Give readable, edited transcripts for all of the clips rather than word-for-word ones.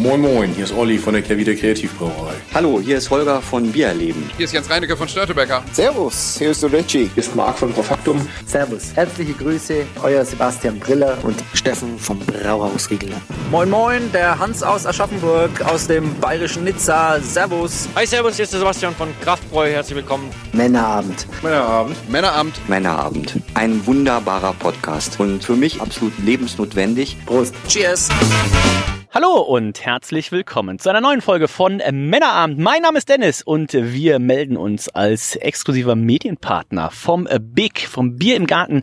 Moin Moin, hier ist Olli von der Kehrwieder Kreativbrauerei. Hallo, hier ist Holger von Biererleben. Hier ist Jens Reinecke von Störtebecker. Servus, hier ist der Richie. Hier ist Marc von Profaktum. Servus, herzliche Grüße, euer Sebastian Briller und Steffen vom Brauhaus Riegeler. Moin Moin, der Hans aus Aschaffenburg, aus dem bayerischen Nizza. Servus. Hi, servus, hier ist der Sebastian von Kraftbräu. Herzlich willkommen. Männerabend. Männerabend. Ein wunderbarer Podcast und für mich absolut lebensnotwendig. Prost. Cheers. Hallo und herzlich willkommen zu einer neuen Folge von Männerabend. Mein Name ist Dennis und wir melden uns als exklusiver Medienpartner vom BIG, vom Bier im Garten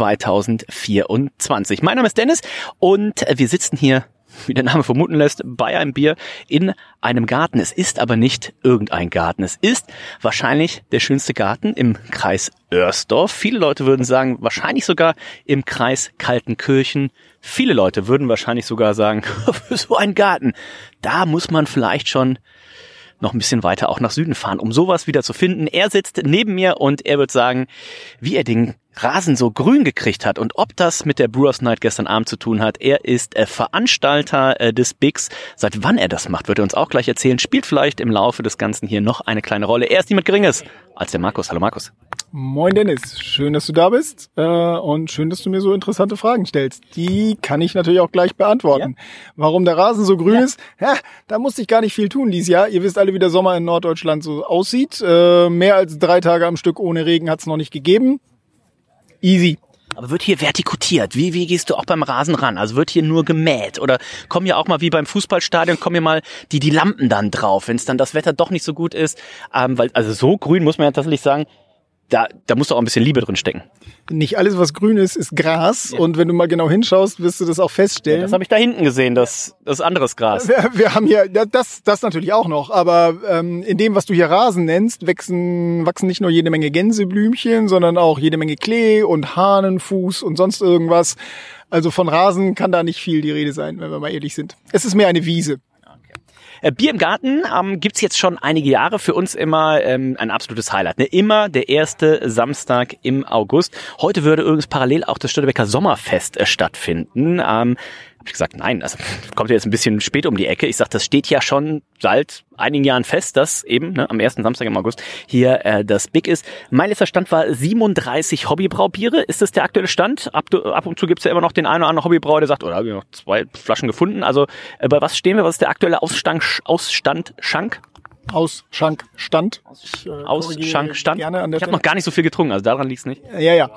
2024. Mein Name ist Dennis und wir sitzen hier, wie der Name vermuten lässt, bei einem Bier in einem Garten. Es ist aber nicht irgendein Garten. Es ist wahrscheinlich der schönste Garten im Kreis Oersdorf. Viele Leute würden sagen, wahrscheinlich sogar im Kreis Kaltenkirchen. Viele Leute würden wahrscheinlich sogar sagen, für so einen Garten, da muss man vielleicht schon noch ein bisschen weiter auch nach Süden fahren, um sowas wieder zu finden. Er sitzt neben mir und er wird sagen, wie er den Rasen so grün gekriegt hat und ob das mit der Brewers Night gestern Abend zu tun hat. Er ist Veranstalter des Bigs. Seit wann er das macht, wird er uns auch gleich erzählen. Spielt vielleicht im Laufe des Ganzen hier noch eine kleine Rolle. Er ist niemand Geringes als der Markus. Hallo Markus. Moin Dennis, schön, dass du da bist und schön, dass du mir so interessante Fragen stellst. Die kann ich natürlich auch gleich beantworten. Ja. Warum der Rasen so grün ist, ja, da musste ich gar nicht viel tun dieses Jahr. Ihr wisst alle, wie der Sommer in Norddeutschland so aussieht. Mehr als 3 Tage am Stück ohne Regen hat es noch nicht gegeben. Easy. Aber wird hier vertikutiert? Wie gehst du auch beim Rasen ran? Also wird hier nur gemäht? Oder kommen ja auch mal wie beim Fußballstadion, kommen ja mal die Lampen dann drauf, wenn es dann das Wetter doch nicht so gut ist? Weil also so grün muss man ja tatsächlich sagen, da muss doch auch ein bisschen Liebe drin stecken. Nicht alles, was grün ist, ist Gras. Ja. Und wenn du mal genau hinschaust, wirst du das auch feststellen. Ja, das habe ich da hinten gesehen, das anderes Gras. Wir haben hier, das natürlich auch noch. Aber in dem, was du hier Rasen nennst, wachsen nicht nur jede Menge Gänseblümchen, sondern auch jede Menge Klee und Hahnenfuß und sonst irgendwas. Also von Rasen kann da nicht viel die Rede sein, wenn wir mal ehrlich sind. Es ist mehr eine Wiese. Bier im Garten gibt's jetzt schon einige Jahre, für uns immer ein absolutes Highlight. Ne? Immer der erste Samstag im August. Heute würde übrigens parallel auch das Störtebecker Sommerfest stattfinden. Habe ich gesagt, nein, also kommt ja jetzt ein bisschen spät um die Ecke. Ich sage, das steht ja schon seit einigen Jahren fest, dass eben am ersten Samstag im August hier das Big ist. Mein letzter Stand war 37 Hobbybraubiere. Ist das der aktuelle Stand? Ab und zu gibt's ja immer noch den einen oder anderen Hobbybrauer, der sagt, da habe ich noch 2 Flaschen gefunden. Also bei was stehen wir? Was ist der aktuelle Ausstand Schank? Ausschankstand. Ausschankstand. Ich habe noch gar nicht so viel getrunken, also daran liegt's nicht. Ja.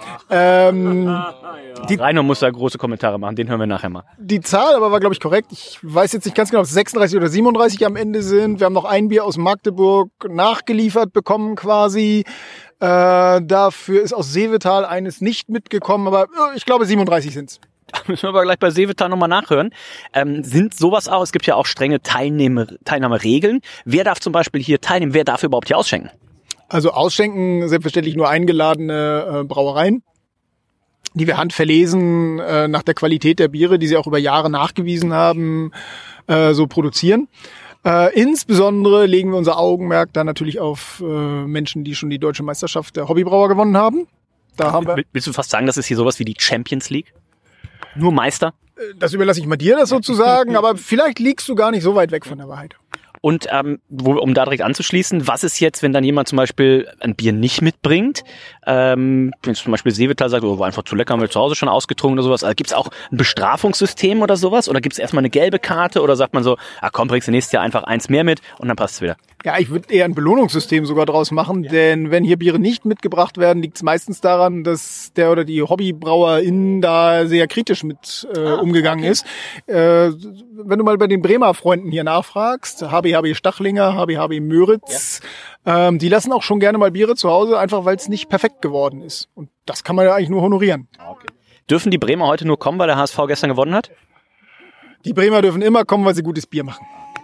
Rainer muss da große Kommentare machen, den hören wir nachher mal. Die Zahl aber war, glaube ich, korrekt. Ich weiß jetzt nicht ganz genau, ob es 36 oder 37 am Ende sind. Wir haben noch ein Bier aus Magdeburg nachgeliefert bekommen quasi. Dafür ist aus Seevetal eines nicht mitgekommen, aber ich glaube 37 sind's. Müssen wir aber gleich bei Seevetal nochmal nachhören. Sind sowas auch, es gibt ja auch strenge Teilnahmeregeln. Wer darf zum Beispiel hier teilnehmen? Wer darf überhaupt hier ausschenken? Also ausschenken selbstverständlich nur eingeladene Brauereien, die wir handverlesen nach der Qualität der Biere, die sie auch über Jahre nachgewiesen haben, so produzieren. Insbesondere legen wir unser Augenmerk dann natürlich auf Menschen, die schon die Deutsche Meisterschaft der Hobbybrauer gewonnen haben. Da haben wir. Willst du fast sagen, das ist hier sowas wie die Champions League? Nur Meister? Das überlasse ich mal dir, das sozusagen, aber vielleicht liegst du gar nicht so weit weg von der Wahrheit. Und um da direkt anzuschließen, was ist jetzt, wenn dann jemand zum Beispiel ein Bier nicht mitbringt? Wenn zum Beispiel Seevetal sagt, war einfach zu lecker, haben wir zu Hause schon ausgetrunken oder sowas. Also gibt es auch ein Bestrafungssystem oder sowas? Oder gibt es erstmal eine gelbe Karte? Oder sagt man so, komm, bringst du nächstes Jahr einfach 1 mehr mit und dann passt es wieder? Ja, ich würde eher ein Belohnungssystem sogar draus machen, denn wenn hier Biere nicht mitgebracht werden, liegt es meistens daran, dass der oder die Hobbybrauerin da sehr kritisch mit umgegangen ist. Wenn du mal bei den Bremer Freunden hier nachfragst, HB Stachlinger, HB Möritz, die lassen auch schon gerne mal Biere zu Hause, einfach weil es nicht perfekt geworden ist. Und das kann man ja eigentlich nur honorieren. Okay. Dürfen die Bremer heute nur kommen, weil der HSV gestern gewonnen hat? Die Bremer dürfen immer kommen, weil sie gutes Bier machen.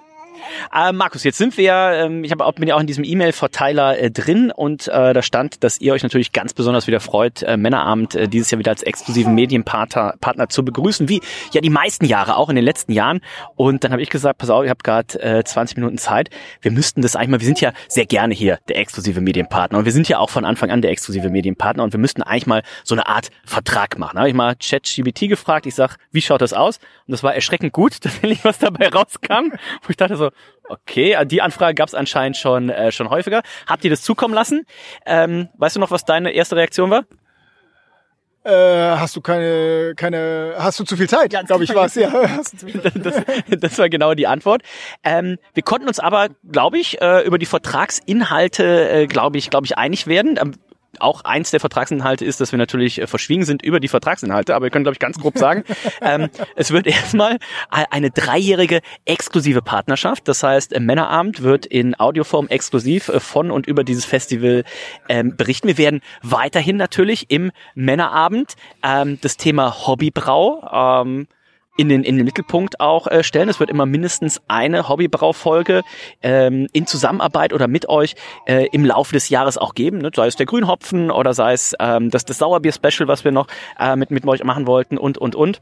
Markus, jetzt sind wir, bin ja auch in diesem E-Mail-Verteiler drin und da stand, dass ihr euch natürlich ganz besonders wieder freut, Männerabend dieses Jahr wieder als exklusiven Medienpartner zu begrüßen, wie ja die meisten Jahre, auch in den letzten Jahren. Und dann habe ich gesagt, pass auf, ihr habt gerade 20 Minuten Zeit. Wir müssten das eigentlich mal, wir sind ja sehr gerne hier der exklusive Medienpartner und wir sind ja auch von Anfang an der exklusive Medienpartner und wir müssten eigentlich mal so eine Art Vertrag machen. Da habe ich mal ChatGPT gefragt, ich sag, wie schaut das aus? Und das war erschreckend gut, tatsächlich, was dabei rauskam. Wo ich dachte so, okay, die Anfrage gab es anscheinend schon häufiger. Habt ihr das zukommen lassen? Weißt du noch, was deine erste Reaktion war? Hast du hast du zu viel Zeit, glaube ich, war's. Ja. Das war genau die Antwort. Wir konnten uns aber, glaube ich, über die Vertragsinhalte, glaube ich, einig werden. Auch eins der Vertragsinhalte ist, dass wir natürlich verschwiegen sind über die Vertragsinhalte, aber wir können, glaube ich, ganz grob sagen, es wird erstmal eine 3-jährige exklusive Partnerschaft. Das heißt, Männerabend wird in Audioform exklusiv von und über dieses Festival berichten. Wir werden weiterhin natürlich im Männerabend das Thema Hobbybrau in den Mittelpunkt auch stellen. Es wird immer mindestens eine Hobbybraufolge in Zusammenarbeit oder mit euch im Laufe des Jahres auch geben, ne? Sei es der Grünhopfen oder sei es das Sauerbier-Special, was wir noch mit euch machen wollten und. Und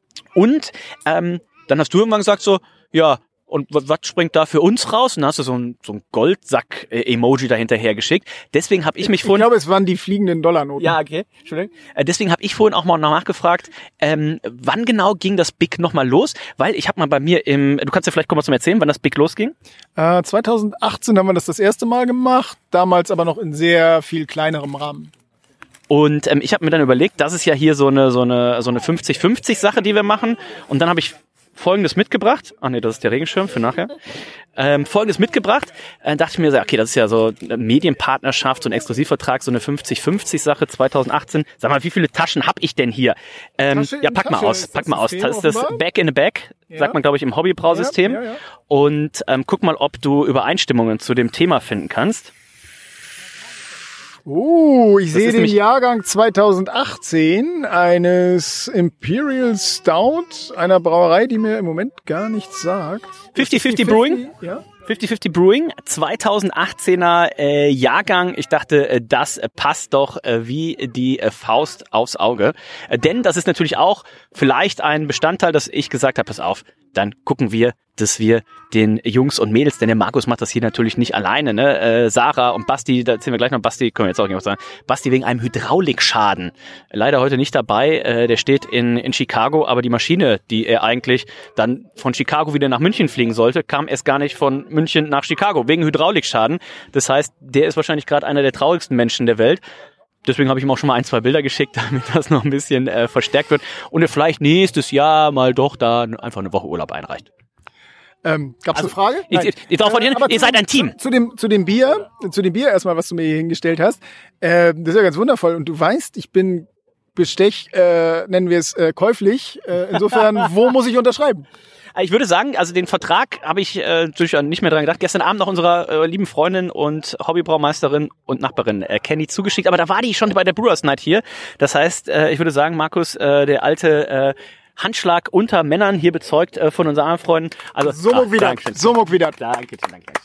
dann hast du irgendwann gesagt so, ja, und was springt da für uns raus? Und dann hast du so ein Goldsack-Emoji dahinterher geschickt. Deswegen habe ich mich vorhin... Ich glaube, es waren die fliegenden Dollarnoten. Ja, okay. Entschuldigung. Deswegen habe ich vorhin auch mal nachgefragt, wann genau ging das Big nochmal los? Weil ich habe mal bei mir du kannst ja vielleicht kurz mal erzählen, wann das Big losging? 2018 haben wir das erste Mal gemacht, damals aber noch in sehr viel kleinerem Rahmen. Und ich habe mir dann überlegt, das ist ja hier so eine 50-50-Sache, die wir machen. Und dann habe ich Folgendes mitgebracht. Ach nee, das ist der Regenschirm für nachher. Folgendes mitgebracht. Dachte ich mir so, okay, das ist ja so eine Medienpartnerschaft, so ein Exklusivvertrag, so eine 50-50-Sache 2018. Sag mal, wie viele Taschen habe ich denn hier? Ja, pack mal aus. Das ist das Back in the Back, sagt man, glaube ich, im Hobbybrausystem. Ja. Und guck mal, ob du Übereinstimmungen zu dem Thema finden kannst. Ich sehe den Jahrgang 2018 eines Imperial Stout, einer Brauerei, die mir im Moment gar nichts sagt. 50-50 Brewing? Ja. 50-50 Brewing, 2018er Jahrgang. Ich dachte, das passt doch wie die Faust aufs Auge. Denn das ist natürlich auch vielleicht ein Bestandteil, dass ich gesagt habe, pass auf, dann gucken wir, dass wir den Jungs und Mädels, denn der Markus macht das hier natürlich nicht alleine, ne? Sarah und Basti, da erzählen wir gleich noch, Basti, können wir jetzt auch nicht was sagen, Basti wegen einem Hydraulikschaden. Leider heute nicht dabei, der steht in Chicago, aber die Maschine, die er eigentlich dann von Chicago wieder nach München fliegen sollte, kam erst gar nicht von München nach Chicago, wegen Hydraulikschaden. Das heißt, der ist wahrscheinlich gerade einer der traurigsten Menschen der Welt. Deswegen habe ich ihm auch schon mal 1-2 Bilder geschickt, damit das noch ein bisschen verstärkt wird und er vielleicht nächstes Jahr mal doch da einfach eine Woche Urlaub einreicht. Gab's eine Frage? Ihr seid ein Team. Zu dem Bier erstmal, was du mir hier hingestellt hast. Das ist ja ganz wundervoll. Und du weißt, ich bin Bestech, nennen wir es käuflich. Insofern, wo muss ich unterschreiben? Ich würde sagen, also den Vertrag habe ich natürlich nicht mehr dran gedacht. Gestern Abend noch unserer lieben Freundin und Hobbybraumeisterin und Nachbarin Kenny zugeschickt. Aber da war die schon bei der Brewers Night hier. Das heißt, ich würde sagen, Markus, der alte Handschlag unter Männern hier bezeugt von unseren anderen Freunden. Also, Somok wieder. Danke.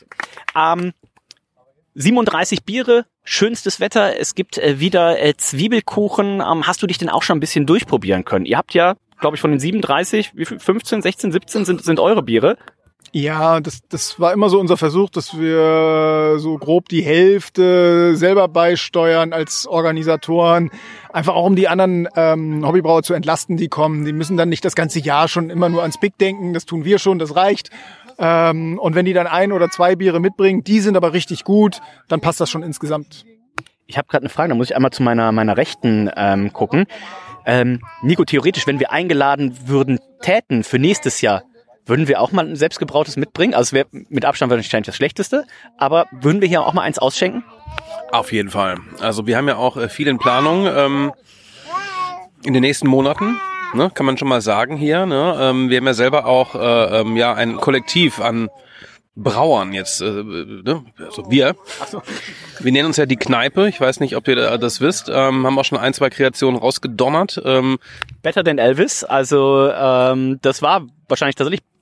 37 Biere, schönstes Wetter. Es gibt wieder Zwiebelkuchen. Hast du dich denn auch schon ein bisschen durchprobieren können? Ihr habt ja, glaube ich, von den 37, wie viel, 15, 16, 17 sind eure Biere. Ja, das war immer so unser Versuch, dass wir so grob die Hälfte selber beisteuern als Organisatoren. Einfach auch, um die anderen Hobbybrauer zu entlasten, die kommen. Die müssen dann nicht das ganze Jahr schon immer nur ans Big denken. Das tun wir schon, das reicht. Und wenn die dann 1 oder 2 Biere mitbringen, die sind aber richtig gut, dann passt das schon insgesamt. Ich habe gerade eine Frage, da muss ich einmal zu meiner Rechten gucken. Nico, theoretisch, wenn wir eingeladen täten für nächstes Jahr, würden wir auch mal ein selbstgebrautes mitbringen? Also es wäre mit Abstand wahrscheinlich das Schlechteste, aber würden wir hier auch mal eins ausschenken? Auf jeden Fall. Also wir haben ja auch viel in Planung in den nächsten Monaten. Ne, kann man schon mal sagen hier. Ne? Wir haben ja selber auch ein Kollektiv an Brauern jetzt. Also wir. Wir nennen uns ja die Kneipe. Ich weiß nicht, ob ihr das wisst. Haben auch schon 1, 2 Kreationen rausgedonnert. Better than Elvis. Also das war wahrscheinlich tatsächlich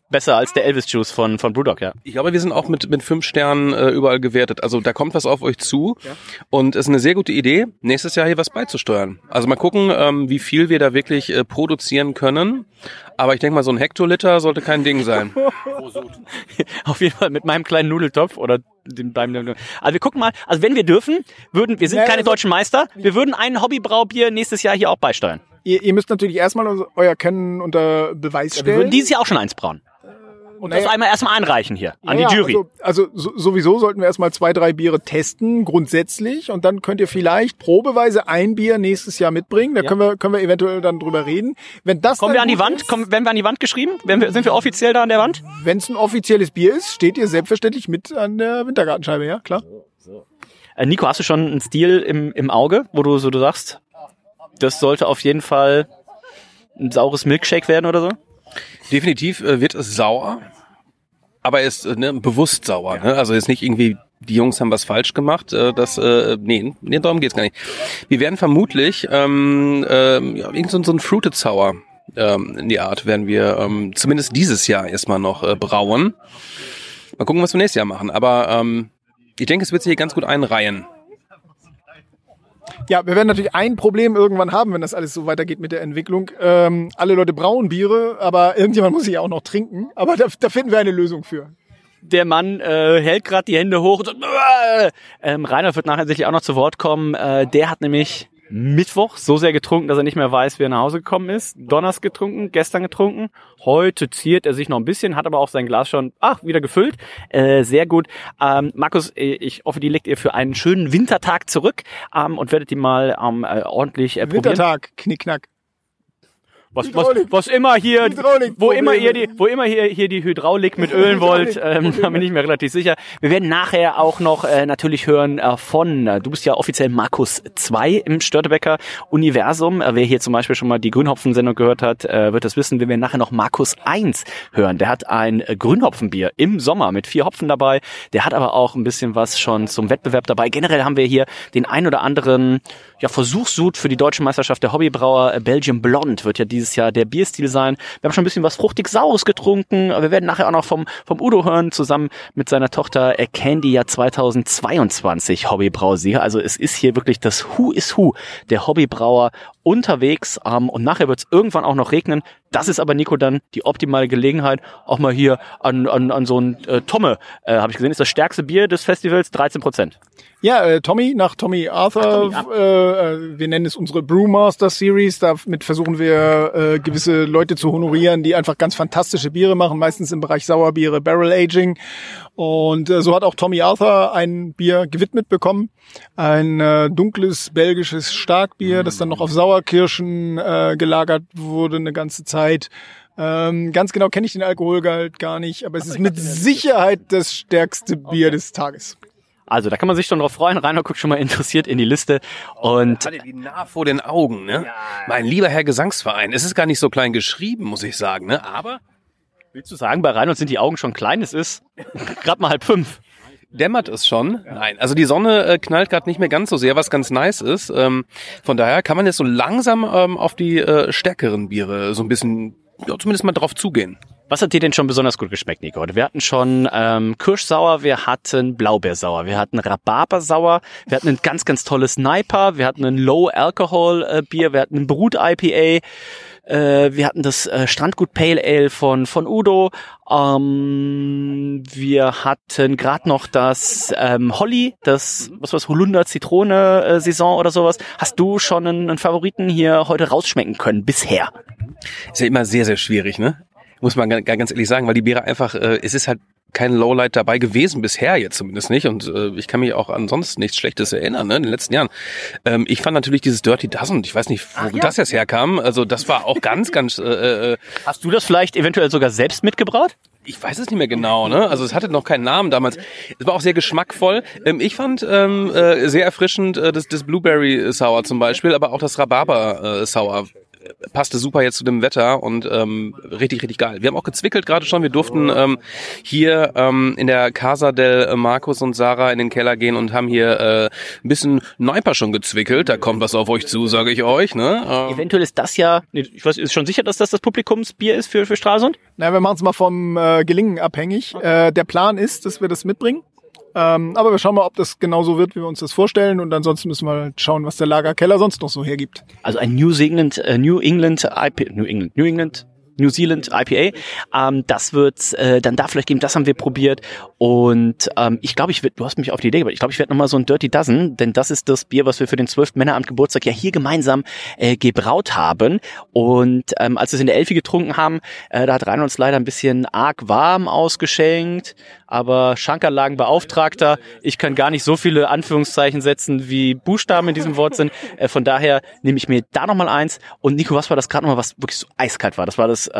besser als der Elvis Juice von Brewdog, ja. Ich glaube, wir sind auch mit 5 Sternen überall gewertet. Also da kommt was auf euch zu und es ist eine sehr gute Idee, nächstes Jahr hier was beizusteuern. Also mal gucken, wie viel wir da wirklich produzieren können. Aber ich denke mal, so ein Hektoliter sollte kein Ding sein. Auf jeden Fall mit meinem kleinen Nudeltopf oder also wir gucken mal, also wenn wir dürfen, wir sind keine deutschen Meister, wir würden ein Hobbybraubier nächstes Jahr hier auch beisteuern. Ihr müsst natürlich erstmal euer Können unter Beweis stellen. Wir würden dieses Jahr auch schon eins brauen. Und das erstmal einreichen hier an die Jury. Also sowieso sollten wir erstmal 2, 3 Biere testen, grundsätzlich. Und dann könnt ihr vielleicht probeweise ein Bier nächstes Jahr mitbringen. Da können wir eventuell dann drüber reden. Wenn das Kommen wir an die Wand? Werden wir an die Wand geschrieben? Sind wir offiziell da an der Wand? Wenn es ein offizielles Bier ist, steht ihr selbstverständlich mit an der Wintergartenscheibe, ja, klar. Nico, hast du schon einen Stil im Auge, wo du sagst, das sollte auf jeden Fall ein saures Milkshake werden oder so? Definitiv wird es sauer, aber er ist bewusst sauer. Ne? Also jetzt nicht irgendwie, die Jungs haben was falsch gemacht. Nee, darum geht's gar nicht. Wir werden vermutlich irgend so ein Fruited Sour in die Art werden wir zumindest dieses Jahr erstmal noch brauen. Mal gucken, was wir nächstes Jahr machen. Aber ich denke, es wird sich hier ganz gut einreihen. Ja, wir werden natürlich ein Problem irgendwann haben, wenn das alles so weitergeht mit der Entwicklung. Alle Leute brauen Biere, aber irgendjemand muss sie ja auch noch trinken. Aber da finden wir eine Lösung für. Der Mann hält gerade die Hände hoch und sagt, Rainer wird nachher sicherlich auch noch zu Wort kommen. Der hat nämlich Mittwoch so sehr getrunken, dass er nicht mehr weiß, wie er nach Hause gekommen ist. Donners getrunken, gestern getrunken. Heute ziert er sich noch ein bisschen, hat aber auch sein Glas schon wieder gefüllt. Sehr gut. Markus, ich hoffe, die legt ihr für einen schönen Wintertag zurück und werdet die mal ordentlich probieren. Wintertag, Knickknack. Was immer hier, wo immer ihr die Hydraulik mit ölen wollt, da bin ich mir relativ sicher. Wir werden nachher auch noch natürlich hören du bist ja offiziell Markus 2 im Störtebeker Universum. Wer hier zum Beispiel schon mal die Grünhopfen-Sendung gehört hat, wird das wissen. Wir werden nachher noch Markus 1 hören. Der hat ein Grünhopfenbier im Sommer mit 4 Hopfen dabei. Der hat aber auch ein bisschen was schon zum Wettbewerb dabei. Generell haben wir hier den ein oder anderen Versuchssud für die deutsche Meisterschaft der Hobbybrauer. Belgian Blonde wird ja dieses Jahr der Bierstil sein. Wir haben schon ein bisschen was fruchtig-saures getrunken. Wir werden nachher auch noch vom Udo hören, zusammen mit seiner Tochter Candy, ja 2022 Hobbybrausieger. Also es ist hier wirklich das Who is Who der Hobbybrauer unterwegs. Und nachher wird es irgendwann auch noch regnen. Das ist aber, Nico, dann die optimale Gelegenheit, auch mal hier an so ein Tomme, habe ich gesehen, ist das stärkste Bier des Festivals, 13%. Ja, Tommy, nach Tommy Arthur. Wir nennen es unsere Brewmaster Series. Damit versuchen wir, gewisse Leute zu honorieren, die einfach ganz fantastische Biere machen, meistens im Bereich Sauerbiere, Barrel Aging. Und so hat auch Tommy Arthur ein Bier gewidmet bekommen. Ein dunkles belgisches Starkbier, das dann noch auf Sauerkirschen gelagert wurde eine ganze Zeit. Ganz genau kenne ich den Alkoholgehalt gar nicht, aber es ist mit Sicherheit das stärkste Bier des Tages. Also da kann man sich schon drauf freuen. Rainer guckt schon mal interessiert in die Liste. Und hat er die nah vor den Augen, ne? Ja. Mein lieber Herr Gesangsverein. Es ist gar nicht so klein geschrieben, muss ich sagen, ne? Aber willst du sagen, bei Reinhold sind die Augen schon klein? Es ist gerade mal 4:30. Dämmert es schon? Ja. Nein, also die Sonne knallt gerade nicht mehr ganz so sehr, was ganz nice ist. Von daher kann man jetzt so langsam auf die stärkeren Biere so ein bisschen, zumindest mal drauf zugehen. Was hat dir denn schon besonders gut geschmeckt, Nico? Wir hatten schon Kirschsauer, wir hatten Blaubeersauer, wir hatten Rhabarbersauer, wir hatten ein ganz, ganz tolles Sniper, wir hatten ein Low-Alcohol-Bier, wir hatten ein Brut-IPA, wir hatten das Strandgut Pale Ale von Udo, wir hatten gerade noch das Holly, das Holunder-Zitrone-Saison oder sowas. Hast du schon einen Favoriten hier heute rausschmecken können bisher? Ist ja immer sehr, sehr schwierig, ne? Muss man ganz ehrlich sagen, weil die Biere einfach, es ist halt kein Lowlight dabei gewesen, bisher jetzt zumindest nicht. Und ich kann mich auch ansonsten nichts Schlechtes erinnern, ne, in den letzten Jahren. Ich fand natürlich dieses Dirty Dozen, ich weiß nicht, wo das jetzt herkam, also das war auch ganz, ganz... Hast du das vielleicht eventuell sogar selbst mitgebraut? Ich weiß es nicht mehr genau, ne? Also es hatte noch keinen Namen damals. Es war auch sehr geschmackvoll. Ich fand sehr erfrischend das Blueberry Sour zum Beispiel, aber auch das Rhabarber Sour passte super jetzt zu dem Wetter und richtig, richtig geil. Wir haben auch gezwickelt gerade schon. Wir durften hier in der Casa del Marcus und Sarah in den Keller gehen und haben hier ein bisschen Neuper schon gezwickelt. Da kommt was auf euch zu, sage ich euch. Ne? Eventuell ist das ja, ich weiß, ist schon sicher, dass das Publikumsbier ist für Stralsund? Na, wir machen es mal vom Gelingen abhängig. Der Plan ist, dass wir das mitbringen. Aber wir schauen mal, ob das genauso wird, wie wir uns das vorstellen. Und ansonsten müssen wir halt schauen, was der Lagerkeller sonst noch so hergibt. Also ein New Zealand IPA. Das wird's dann da vielleicht geben. Das haben wir probiert. Und ich glaube, du hast mich auf die Idee gebracht. Ich glaube, ich werde nochmal so ein Dirty Dozen, denn das ist das Bier, was wir für den 12. Männeramt Geburtstag ja hier gemeinsam gebraut haben. Und als wir es in der Elfi getrunken haben, da hat Rainer uns leider ein bisschen arg warm ausgeschenkt. Aber Schankanlagenbeauftragter, ich kann gar nicht so viele Anführungszeichen setzen, wie Buchstaben in diesem Wort sind. Von daher nehme ich mir da nochmal eins. Und Nico, was war das gerade nochmal, was wirklich so eiskalt war? Das war das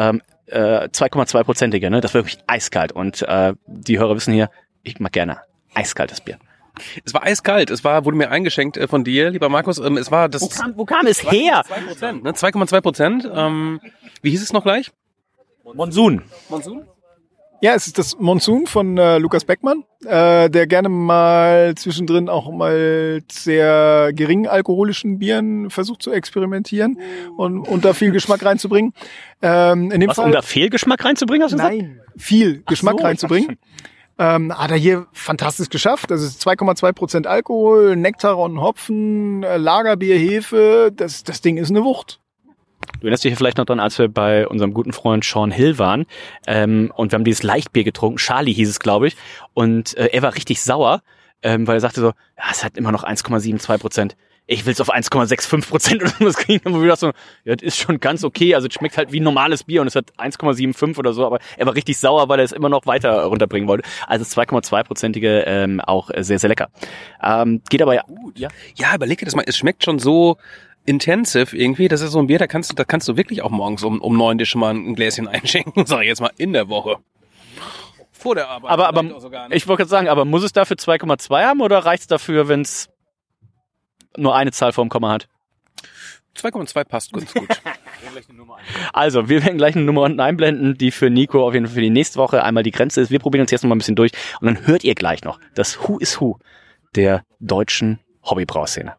2,2%ige, ne? Das war wirklich eiskalt. Und die Hörer wissen hier, ich mag gerne eiskaltes Bier. Es war eiskalt. Wurde mir eingeschenkt von dir, lieber Markus. Es war das. Wo kam es her? 2%, ne? 2,2%. Wie hieß es noch gleich? Monsun. Ja, es ist das Monsun von Lukas Beckmann, der gerne mal zwischendrin auch mal sehr gering alkoholischen Bieren versucht zu experimentieren und da viel Geschmack reinzubringen. In dem Fall, um da viel Geschmack reinzubringen, hast du gesagt? Nein, viel Geschmack reinzubringen. Hat er hier fantastisch geschafft. Das ist 2,2% Alkohol, Nektaron, Hopfen, Lagerbier, Hefe. Das Ding ist eine Wucht. Du erinnerst dich vielleicht noch dran, als wir bei unserem guten Freund Sean Hill waren und wir haben dieses Leichtbier getrunken, Charlie hieß es, glaube ich, und er war richtig sauer, weil er sagte so, ja, es hat immer noch 1,72%. Ich will's auf 1,65% oder was kriegen. Und wir dachten so, ja, das ist schon ganz okay, also es schmeckt halt wie ein normales Bier und es hat 1,75 oder so, aber er war richtig sauer, weil er es immer noch weiter runterbringen wollte. Also das 2,2%ige auch sehr, sehr lecker. Geht aber ja gut. Ja, überleg dir das mal, es schmeckt schon so intensive irgendwie, das ist so ein Bier, da kannst du wirklich auch morgens um 9 dir schon mal ein Gläschen einschenken, sag ich jetzt mal, in der Woche. Vor der Arbeit. Aber ich wollte gerade sagen, aber muss es dafür 2,2 haben oder reicht's dafür, wenn es nur eine Zahl vorm Komma hat? 2,2 passt ganz gut. Also, wir werden gleich eine Nummer unten einblenden, die für Nico auf jeden Fall für die nächste Woche einmal die Grenze ist. Wir probieren uns jetzt noch mal ein bisschen durch und dann hört ihr gleich noch das Who is Who der deutschen Hobbybrauszene.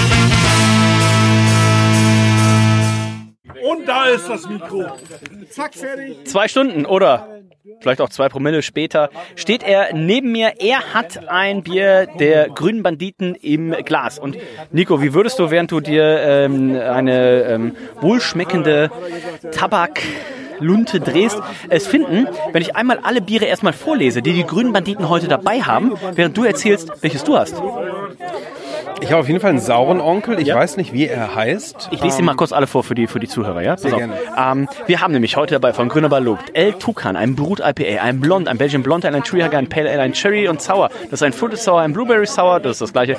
Und da ist das Mikro. Zack, fertig. 2 Stunden oder vielleicht auch 2 Promille später steht er neben mir. Er hat ein Bier der Grünen Banditen im Glas. Und Nico, wie würdest du, während du dir eine wohlschmeckende Tabaklunte drehst, es finden, wenn ich einmal alle Biere erstmal vorlese, die Grünen Banditen heute dabei haben, während du erzählst, welches du hast? Ich habe auf jeden Fall einen sauren Onkel. Ich weiß nicht, wie er heißt. Ich lese sie mal kurz alle vor für die Zuhörer, ja? Sehr gerne. Wir haben nämlich heute dabei von Grüner Balug El Tucan, ein Brut IPA, ein Blond, ein Belgian Blond Ale, ein Treehager, ein Pale Ale, ein Cherry und Sour. Das ist ein Fruited Sour, ein Blueberry Sour, das ist das gleiche.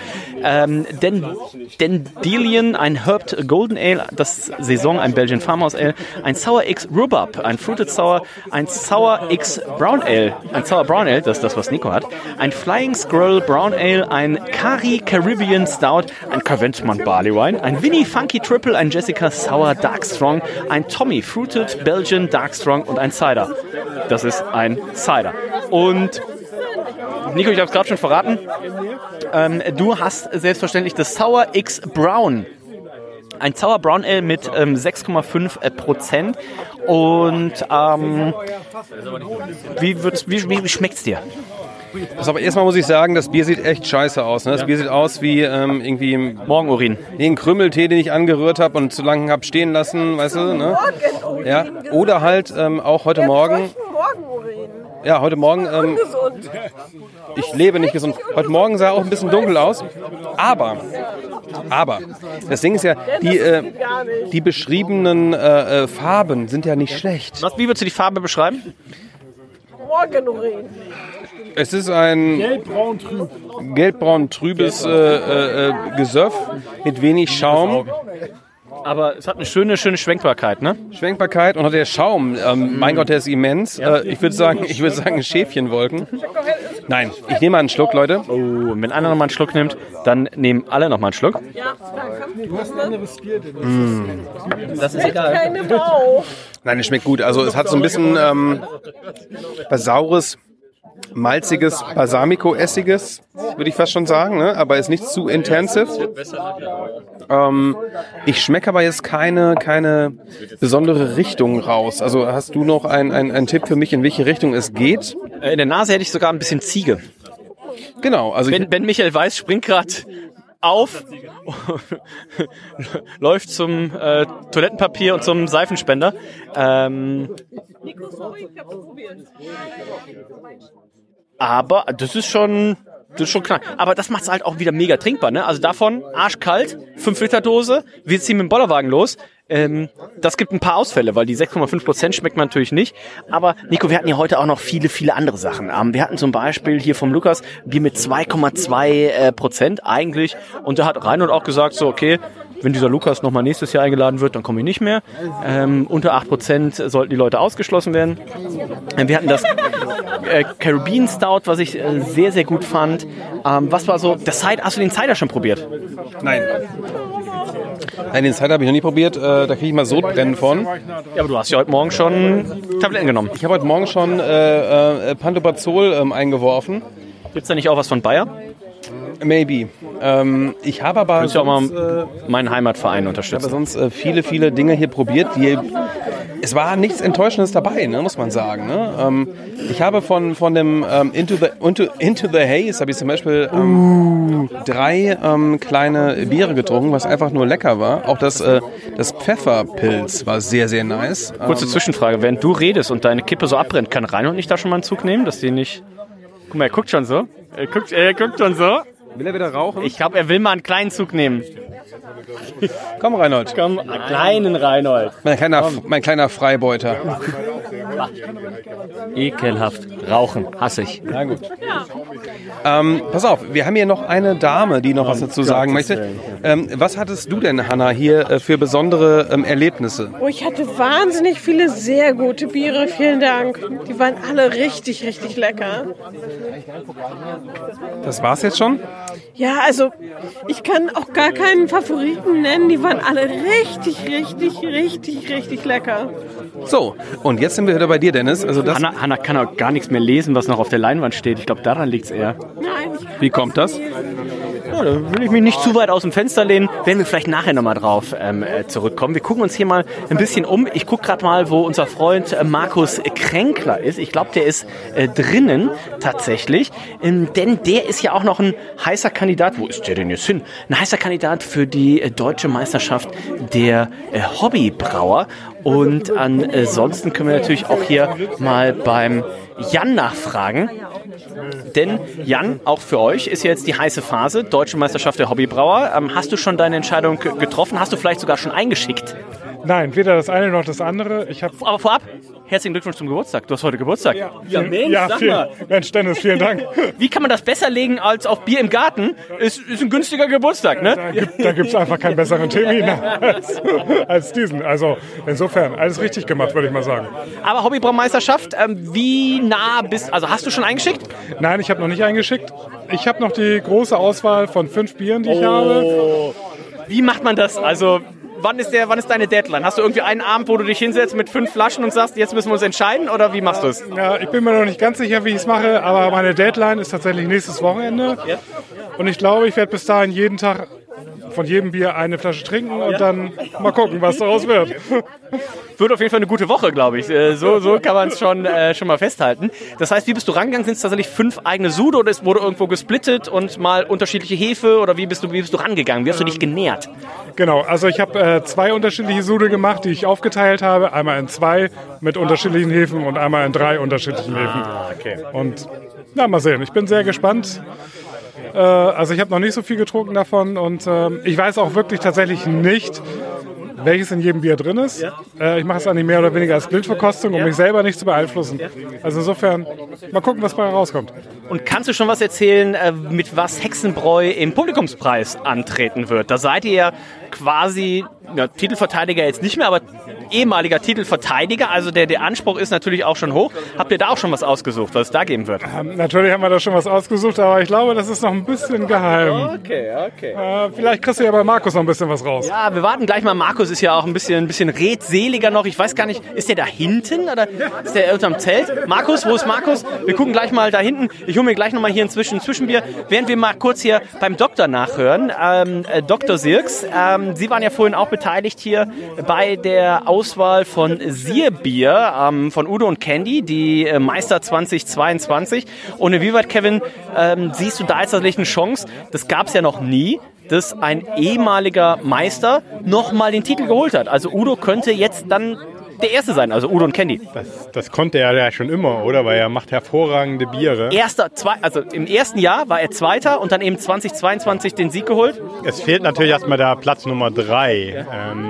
Dandelion, ein Herbed Golden Ale, das Saison, ein Belgian Farmhouse Ale, ein Sour X Rhubarb, ein Fruited Sour, ein Sour X Brown Ale, ein Sour Brown Ale, das ist das, was Nico hat, ein Flying Squirrel Brown Ale, ein Kari Caribbean Stout, ein Caventman Barley Wine, ein Winnie Funky Triple, ein Jessica Sour Dark Strong, ein Tommy Fruited Belgian Dark Strong und ein Cider. Das ist ein Cider. Und Nico, ich habe es gerade schon verraten, du hast selbstverständlich das Sour X Brown. Ein Sour Brown Ale mit 6,5%. Und wie schmeckt's dir? Also, aber erstmal muss ich sagen, das Bier sieht echt scheiße aus. Ne? Das Bier sieht aus wie irgendwie Morgenurin. Ein Krümmeltee, den ich angerührt habe und zu lange habe stehen lassen, weißt du? Ne? Ja. Oder halt auch heute Morgen. Ja, heute Morgen. Ich lebe nicht gesund. Heute Morgen sah auch ein bisschen dunkel aus. Aber das Ding ist ja, die beschriebenen Farben sind ja nicht schlecht. Wie würdest du die Farbe beschreiben? Morgenurin. Es ist ein gelbbraun trübes Gesöff mit wenig Schaum. Aber es hat eine schöne Schwenkbarkeit, ne? Schwenkbarkeit und hat der Schaum, mein Gott, der ist immens. Ich würde sagen Schäfchenwolken. Nein, ich nehme mal einen Schluck, Leute. Oh, und wenn einer nochmal einen Schluck nimmt, dann nehmen alle nochmal einen Schluck. Ja, danke. Du hast ein anderes Bier. Das ist egal. Keine Bauch. Nein, es schmeckt gut. Also es hat so ein bisschen was Saures, malziges, Balsamico-essiges, würde ich fast schon sagen, ne? Aber ist nicht zu intensiv. Ich schmecke aber jetzt keine besondere Richtung raus. Also hast du noch einen Tipp für mich, in welche Richtung es geht? In der Nase hätte ich sogar ein bisschen Ziege. Genau. Also Ben Michael Weiß springt gerade auf, läuft zum Toilettenpapier und zum Seifenspender. Nico, sorry, ich hab's probiert. Aber das ist schon knack. Aber das macht es halt auch wieder mega trinkbar, ne? Also davon arschkalt, 5-Liter-Dose, wir ziehen mit dem Bollerwagen los. Das gibt ein paar Ausfälle, weil die 6,5% schmeckt man natürlich nicht. Aber Nico, wir hatten ja heute auch noch viele, viele andere Sachen. Wir hatten zum Beispiel hier vom Lukas Bier mit 2,2% eigentlich. Und da hat Reinhold auch gesagt, so okay, wenn dieser Lukas nochmal nächstes Jahr eingeladen wird, dann komme ich nicht mehr. Unter 8% sollten die Leute ausgeschlossen werden. Wir hatten das Caribbean Stout, was ich sehr, sehr gut fand. Was war so, hast du den Cider schon probiert? Nein, den Cider habe ich noch nie probiert. Da kriege ich mal Sodbrennen von. Ja, aber du hast ja heute Morgen schon Tabletten genommen. Ich habe heute Morgen schon Pantoprazol eingeworfen. Gibt's da nicht auch was von Bayer? Maybe. Ich habe aber Kannst du auch mal meinen Heimatverein unterstützen. Ich habe sonst viele Dinge hier probiert. Es war nichts Enttäuschendes dabei, ne, muss man sagen. Ne? Ich habe von dem Into the Haze habe ich zum Beispiel 3 kleine Biere getrunken, was einfach nur lecker war. Auch das Pfefferpilz war sehr, sehr nice. Kurze Zwischenfrage. Während du redest und deine Kippe so abbrennt, kann Reinhold nicht da schon mal einen Zug nehmen, dass die nicht... Guck mal, er guckt schon so. Er guckt schon so. Will er wieder rauchen? Ich glaube, er will mal einen kleinen Zug nehmen. Komm, Reinhold. Komm, einen kleinen Reinhold. Mein kleiner Freibeuter. Ekelhaft. Rauchen. Hasse ich. Na gut. Pass auf, wir haben hier noch eine Dame, die noch was dazu sagen möchte. Was hattest du denn, Hanna, hier für besondere Erlebnisse? Oh, ich hatte wahnsinnig viele sehr gute Biere, vielen Dank. Die waren alle richtig, richtig lecker. Das war's jetzt schon? Ja, also ich kann auch gar keinen Favoriten nennen. Die waren alle richtig, richtig, richtig, richtig lecker. So, und jetzt sind wir wieder bei dir, Dennis. Also das Hanna kann auch gar nichts mehr lesen, was noch auf der Leinwand steht. Ich glaube, daran liegt's eher. Nein, Wie kommt das? Ja, da will ich mich nicht zu weit aus dem Fenster lehnen. Werden wir vielleicht nachher nochmal drauf zurückkommen. Wir gucken uns hier mal ein bisschen um. Ich gucke gerade mal, wo unser Freund Markus Kränkler ist. Ich glaube, der ist drinnen tatsächlich. Denn der ist ja auch noch ein heißer Kandidat. Wo ist der denn jetzt hin? Ein heißer Kandidat für die deutsche Meisterschaft der Hobbybrauer. Und ansonsten können wir natürlich auch hier mal beim Jan nachfragen. Denn Jan, auch für euch ist jetzt die heiße Phase, Deutsche Meisterschaft der Hobbybrauer. Hast du schon deine Entscheidung getroffen? Hast du vielleicht sogar schon eingeschickt? Nein, weder das eine noch das andere. Aber vorab, herzlichen Glückwunsch zum Geburtstag. Du hast heute Geburtstag. Ja, Mensch, sag mal. Mensch, Dennis, vielen Dank. Wie kann man das besser legen als auf Bier im Garten? Ist ein günstiger Geburtstag, ne? Da gibt's einfach keinen besseren Termin als diesen. Also insofern, alles richtig gemacht, würde ich mal sagen. Aber Hobbybraumeisterschaft, wie nah bist... Also hast du schon eingeschickt? Nein, ich habe noch nicht eingeschickt. Ich habe noch die große Auswahl von 5 Bieren, die ich habe. Wie macht man das? Also... Wann ist deine Deadline? Hast du irgendwie einen Abend, wo du dich hinsetzt mit 5 Flaschen und sagst, jetzt müssen wir uns entscheiden, oder wie machst du es? Ja, ich bin mir noch nicht ganz sicher, wie ich es mache, aber meine Deadline ist tatsächlich nächstes Wochenende. Ja. Und ich glaube, ich werde bis dahin jeden Tag von jedem Bier eine Flasche trinken und dann mal gucken, was daraus wird. Wird auf jeden Fall eine gute Woche, glaube ich. So kann man es schon mal festhalten. Das heißt, wie bist du rangegangen? Sind es tatsächlich 5 eigene Sude oder es wurde irgendwo gesplittet und mal unterschiedliche Hefe? Oder wie bist du rangegangen? Wie hast du dich genährt? Genau, also ich habe 2 unterschiedliche Sude gemacht, die ich aufgeteilt habe. Einmal in 2 mit unterschiedlichen Hefen und einmal in 3 unterschiedlichen Hefen. Okay. Und na, mal sehen, ich bin sehr gespannt. Also ich habe noch nicht so viel getrunken davon und ich weiß auch wirklich tatsächlich nicht, welches in jedem Bier drin ist. Ich mache es eigentlich mehr oder weniger als Blindverkostung, um mich selber nicht zu beeinflussen. Also insofern, mal gucken, was bei rauskommt. Und kannst du schon was erzählen, mit was Hexenbräu im Publikumspreis antreten wird? Da seid ihr ja quasi Titelverteidiger jetzt nicht mehr, aber ehemaliger Titelverteidiger. Also der Anspruch ist natürlich auch schon hoch. Habt ihr da auch schon was ausgesucht, was es da geben wird? Natürlich haben wir da schon was ausgesucht, aber ich glaube, das ist noch ein bisschen geheim. Okay. Vielleicht kriegst du ja bei Markus noch ein bisschen was raus. Ja, wir warten gleich mal. Markus ist ja auch ein bisschen redseliger noch. Ich weiß gar nicht, ist der da hinten oder ist der unterm Zelt? Markus, wo ist Markus? Wir gucken gleich mal da hinten. Ich hole mir gleich nochmal hier ein Zwischenbier. Während wir mal kurz hier beim Doktor nachhören. Dr. Sirks, Sie waren ja vorhin auch beteiligt hier bei der Auswahl von Sierbier von Udo und Candy, die Meister 2022. Und inwieweit, Kevin, siehst du da jetzt tatsächlich eine Chance? Das gab es ja noch nie, dass ein ehemaliger Meister nochmal den Titel geholt hat. Also Udo könnte jetzt dann der Erste sein, also Udo und Candy. Das konnte er ja schon immer, oder? Weil er macht hervorragende Biere. Also im ersten Jahr war er Zweiter und dann eben 2022 den Sieg geholt. Es fehlt natürlich erstmal der Platz Nummer 3.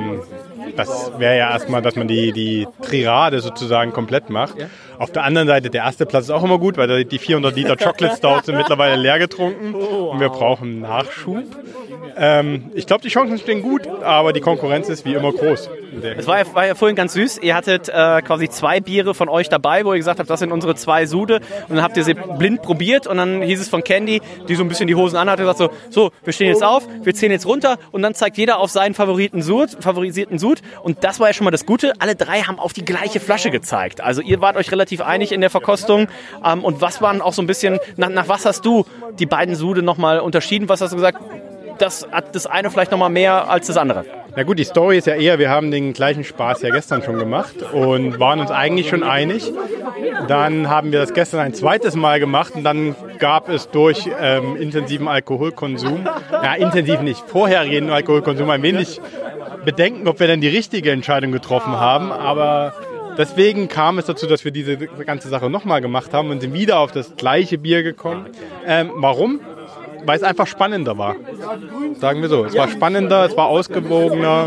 Das wäre ja erstmal, dass man die Tirade sozusagen komplett macht. Ja. Auf der anderen Seite, der erste Platz ist auch immer gut, weil die 400 Liter Chocolate Stout sind mittlerweile leer getrunken und wir brauchen Nachschub. Ich glaube, die Chancen stehen gut, aber die Konkurrenz ist wie immer groß. Es war ja vorhin ganz süß. Ihr hattet quasi 2 Biere von euch dabei, wo ihr gesagt habt, das sind unsere 2 Sude. Und dann habt ihr sie blind probiert und dann hieß es von Candy, die so ein bisschen die Hosen anhat, gesagt so, wir stehen jetzt auf, wir zählen jetzt runter und dann zeigt jeder auf seinen favorisierten Sud. Und das war ja schon mal das Gute. Alle 3 haben auf die gleiche Flasche gezeigt. Also ihr wart euch relativ einig in der Verkostung. Und was waren auch so ein bisschen, nach was hast du die beiden Sude nochmal unterschieden? Was hast du gesagt? Das hat das eine vielleicht nochmal mehr als das andere. Na gut, die Story ist ja eher, wir haben den gleichen Spaß ja gestern schon gemacht und waren uns eigentlich schon einig. Dann haben wir das gestern ein zweites Mal gemacht und dann gab es durch intensiven Alkoholkonsum, intensiv nicht, vorhergehenden Alkoholkonsum ein wenig Bedenken, ob wir denn die richtige Entscheidung getroffen haben, aber deswegen kam es dazu, dass wir diese ganze Sache nochmal gemacht haben und sind wieder auf das gleiche Bier gekommen. Warum? Weil es einfach spannender war. Sagen wir so. Es war spannender, es war ausgewogener,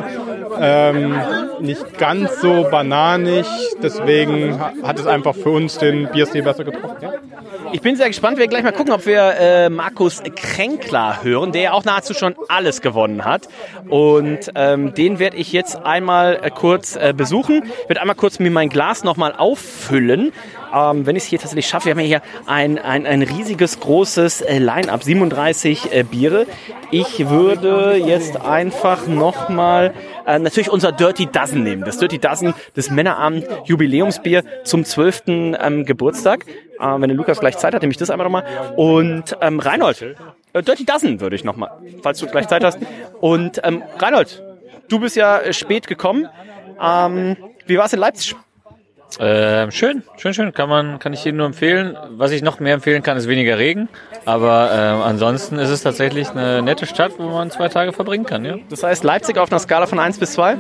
nicht ganz so bananig. Deswegen hat es einfach für uns den Bierstil besser getroffen. Ja? Ich bin sehr gespannt. Wir werden gleich mal gucken, ob wir Markus Kränkler hören, der ja auch nahezu schon alles gewonnen hat. Und den werde ich jetzt einmal kurz besuchen. Ich werde einmal kurz mir mein Glas nochmal auffüllen. Wenn ich es hier tatsächlich schaffe, wir haben ja hier ein riesiges, großes Line-Up, 37 Biere. Ich würde jetzt einfach nochmal natürlich unser Dirty Dozen nehmen. Das Dirty Dozen, das Männerabend-Jubiläumsbier zum 12. Geburtstag. Wenn der Lukas gleich Zeit hat, nehme ich das einmal nochmal. Und Reinhold, Dirty Dozen würde ich nochmal, falls du gleich Zeit hast. Und Reinhold, du bist ja spät gekommen. Wie war es in Leipzig? Schön. Kann ich jedem nur empfehlen. Was ich noch mehr empfehlen kann, ist weniger Regen. Aber ansonsten ist es tatsächlich eine nette Stadt, wo man 2 Tage verbringen kann. Ja? Das heißt, Leipzig auf einer Skala von 1 bis 2?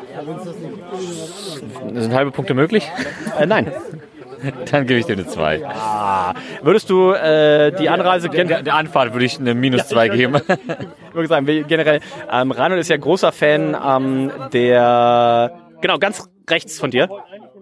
Sind halbe Punkte möglich? Nein. Dann gebe ich dir eine 2. Würdest du die Anreise... Der Anfahrt würde ich eine -2 geben. Ich würde sagen, generell, Reinhold ist ja großer Fan der... Genau, ganz rechts von dir.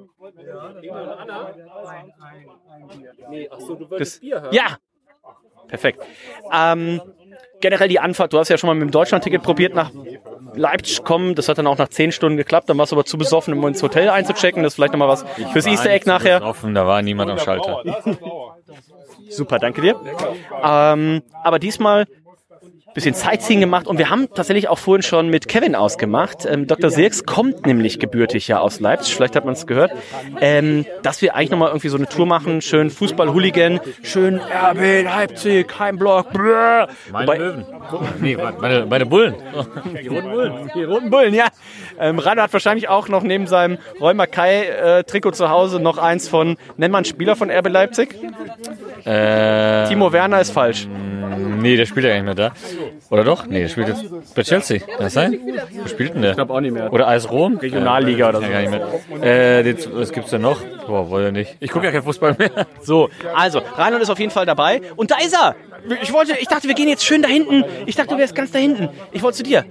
Ja, perfekt. Generell die Anfahrt, du hast ja schon mal mit dem Deutschland-Ticket probiert nach Leipzig kommen, das hat dann auch nach 10 Stunden geklappt, dann warst du aber zu besoffen, um ins Hotel einzuchecken, das ist vielleicht nochmal was fürs Easter Egg nachher. Da war niemand am Schalter. Super, danke dir. Aber diesmal bisschen Sightseeing gemacht und wir haben tatsächlich auch vorhin schon mit Kevin ausgemacht. Dr. Sirks kommt nämlich gebürtig ja aus Leipzig, vielleicht hat man es gehört, dass wir eigentlich nochmal irgendwie so eine Tour machen, schön Fußball-Hooligan, schön RB Leipzig, Heimblock, meine Löwen. Nee, meine Bullen. Die roten Bullen, ja. Rano hat wahrscheinlich auch noch neben seinem Roy Mackay-Trikot zu Hause noch eins von, nennt man einen Spieler von RB Leipzig? Timo Werner ist falsch. Nee, der spielt ja nicht mehr da. Oder doch? Nee, der spielt jetzt bei Chelsea. Kann das sein? Wo spielt denn der? Ich glaube auch nicht mehr. Oder AS Rom? Regionalliga oder so. Gar nicht mehr. Was gibt's denn noch? Boah, wollte nicht. Ich gucke ja kein Fußball mehr. So, also, Reinhold ist auf jeden Fall dabei. Und da ist er! Ich dachte, wir gehen jetzt schön da hinten. Ich dachte, du wärst ganz da hinten. Ich wollte zu dir.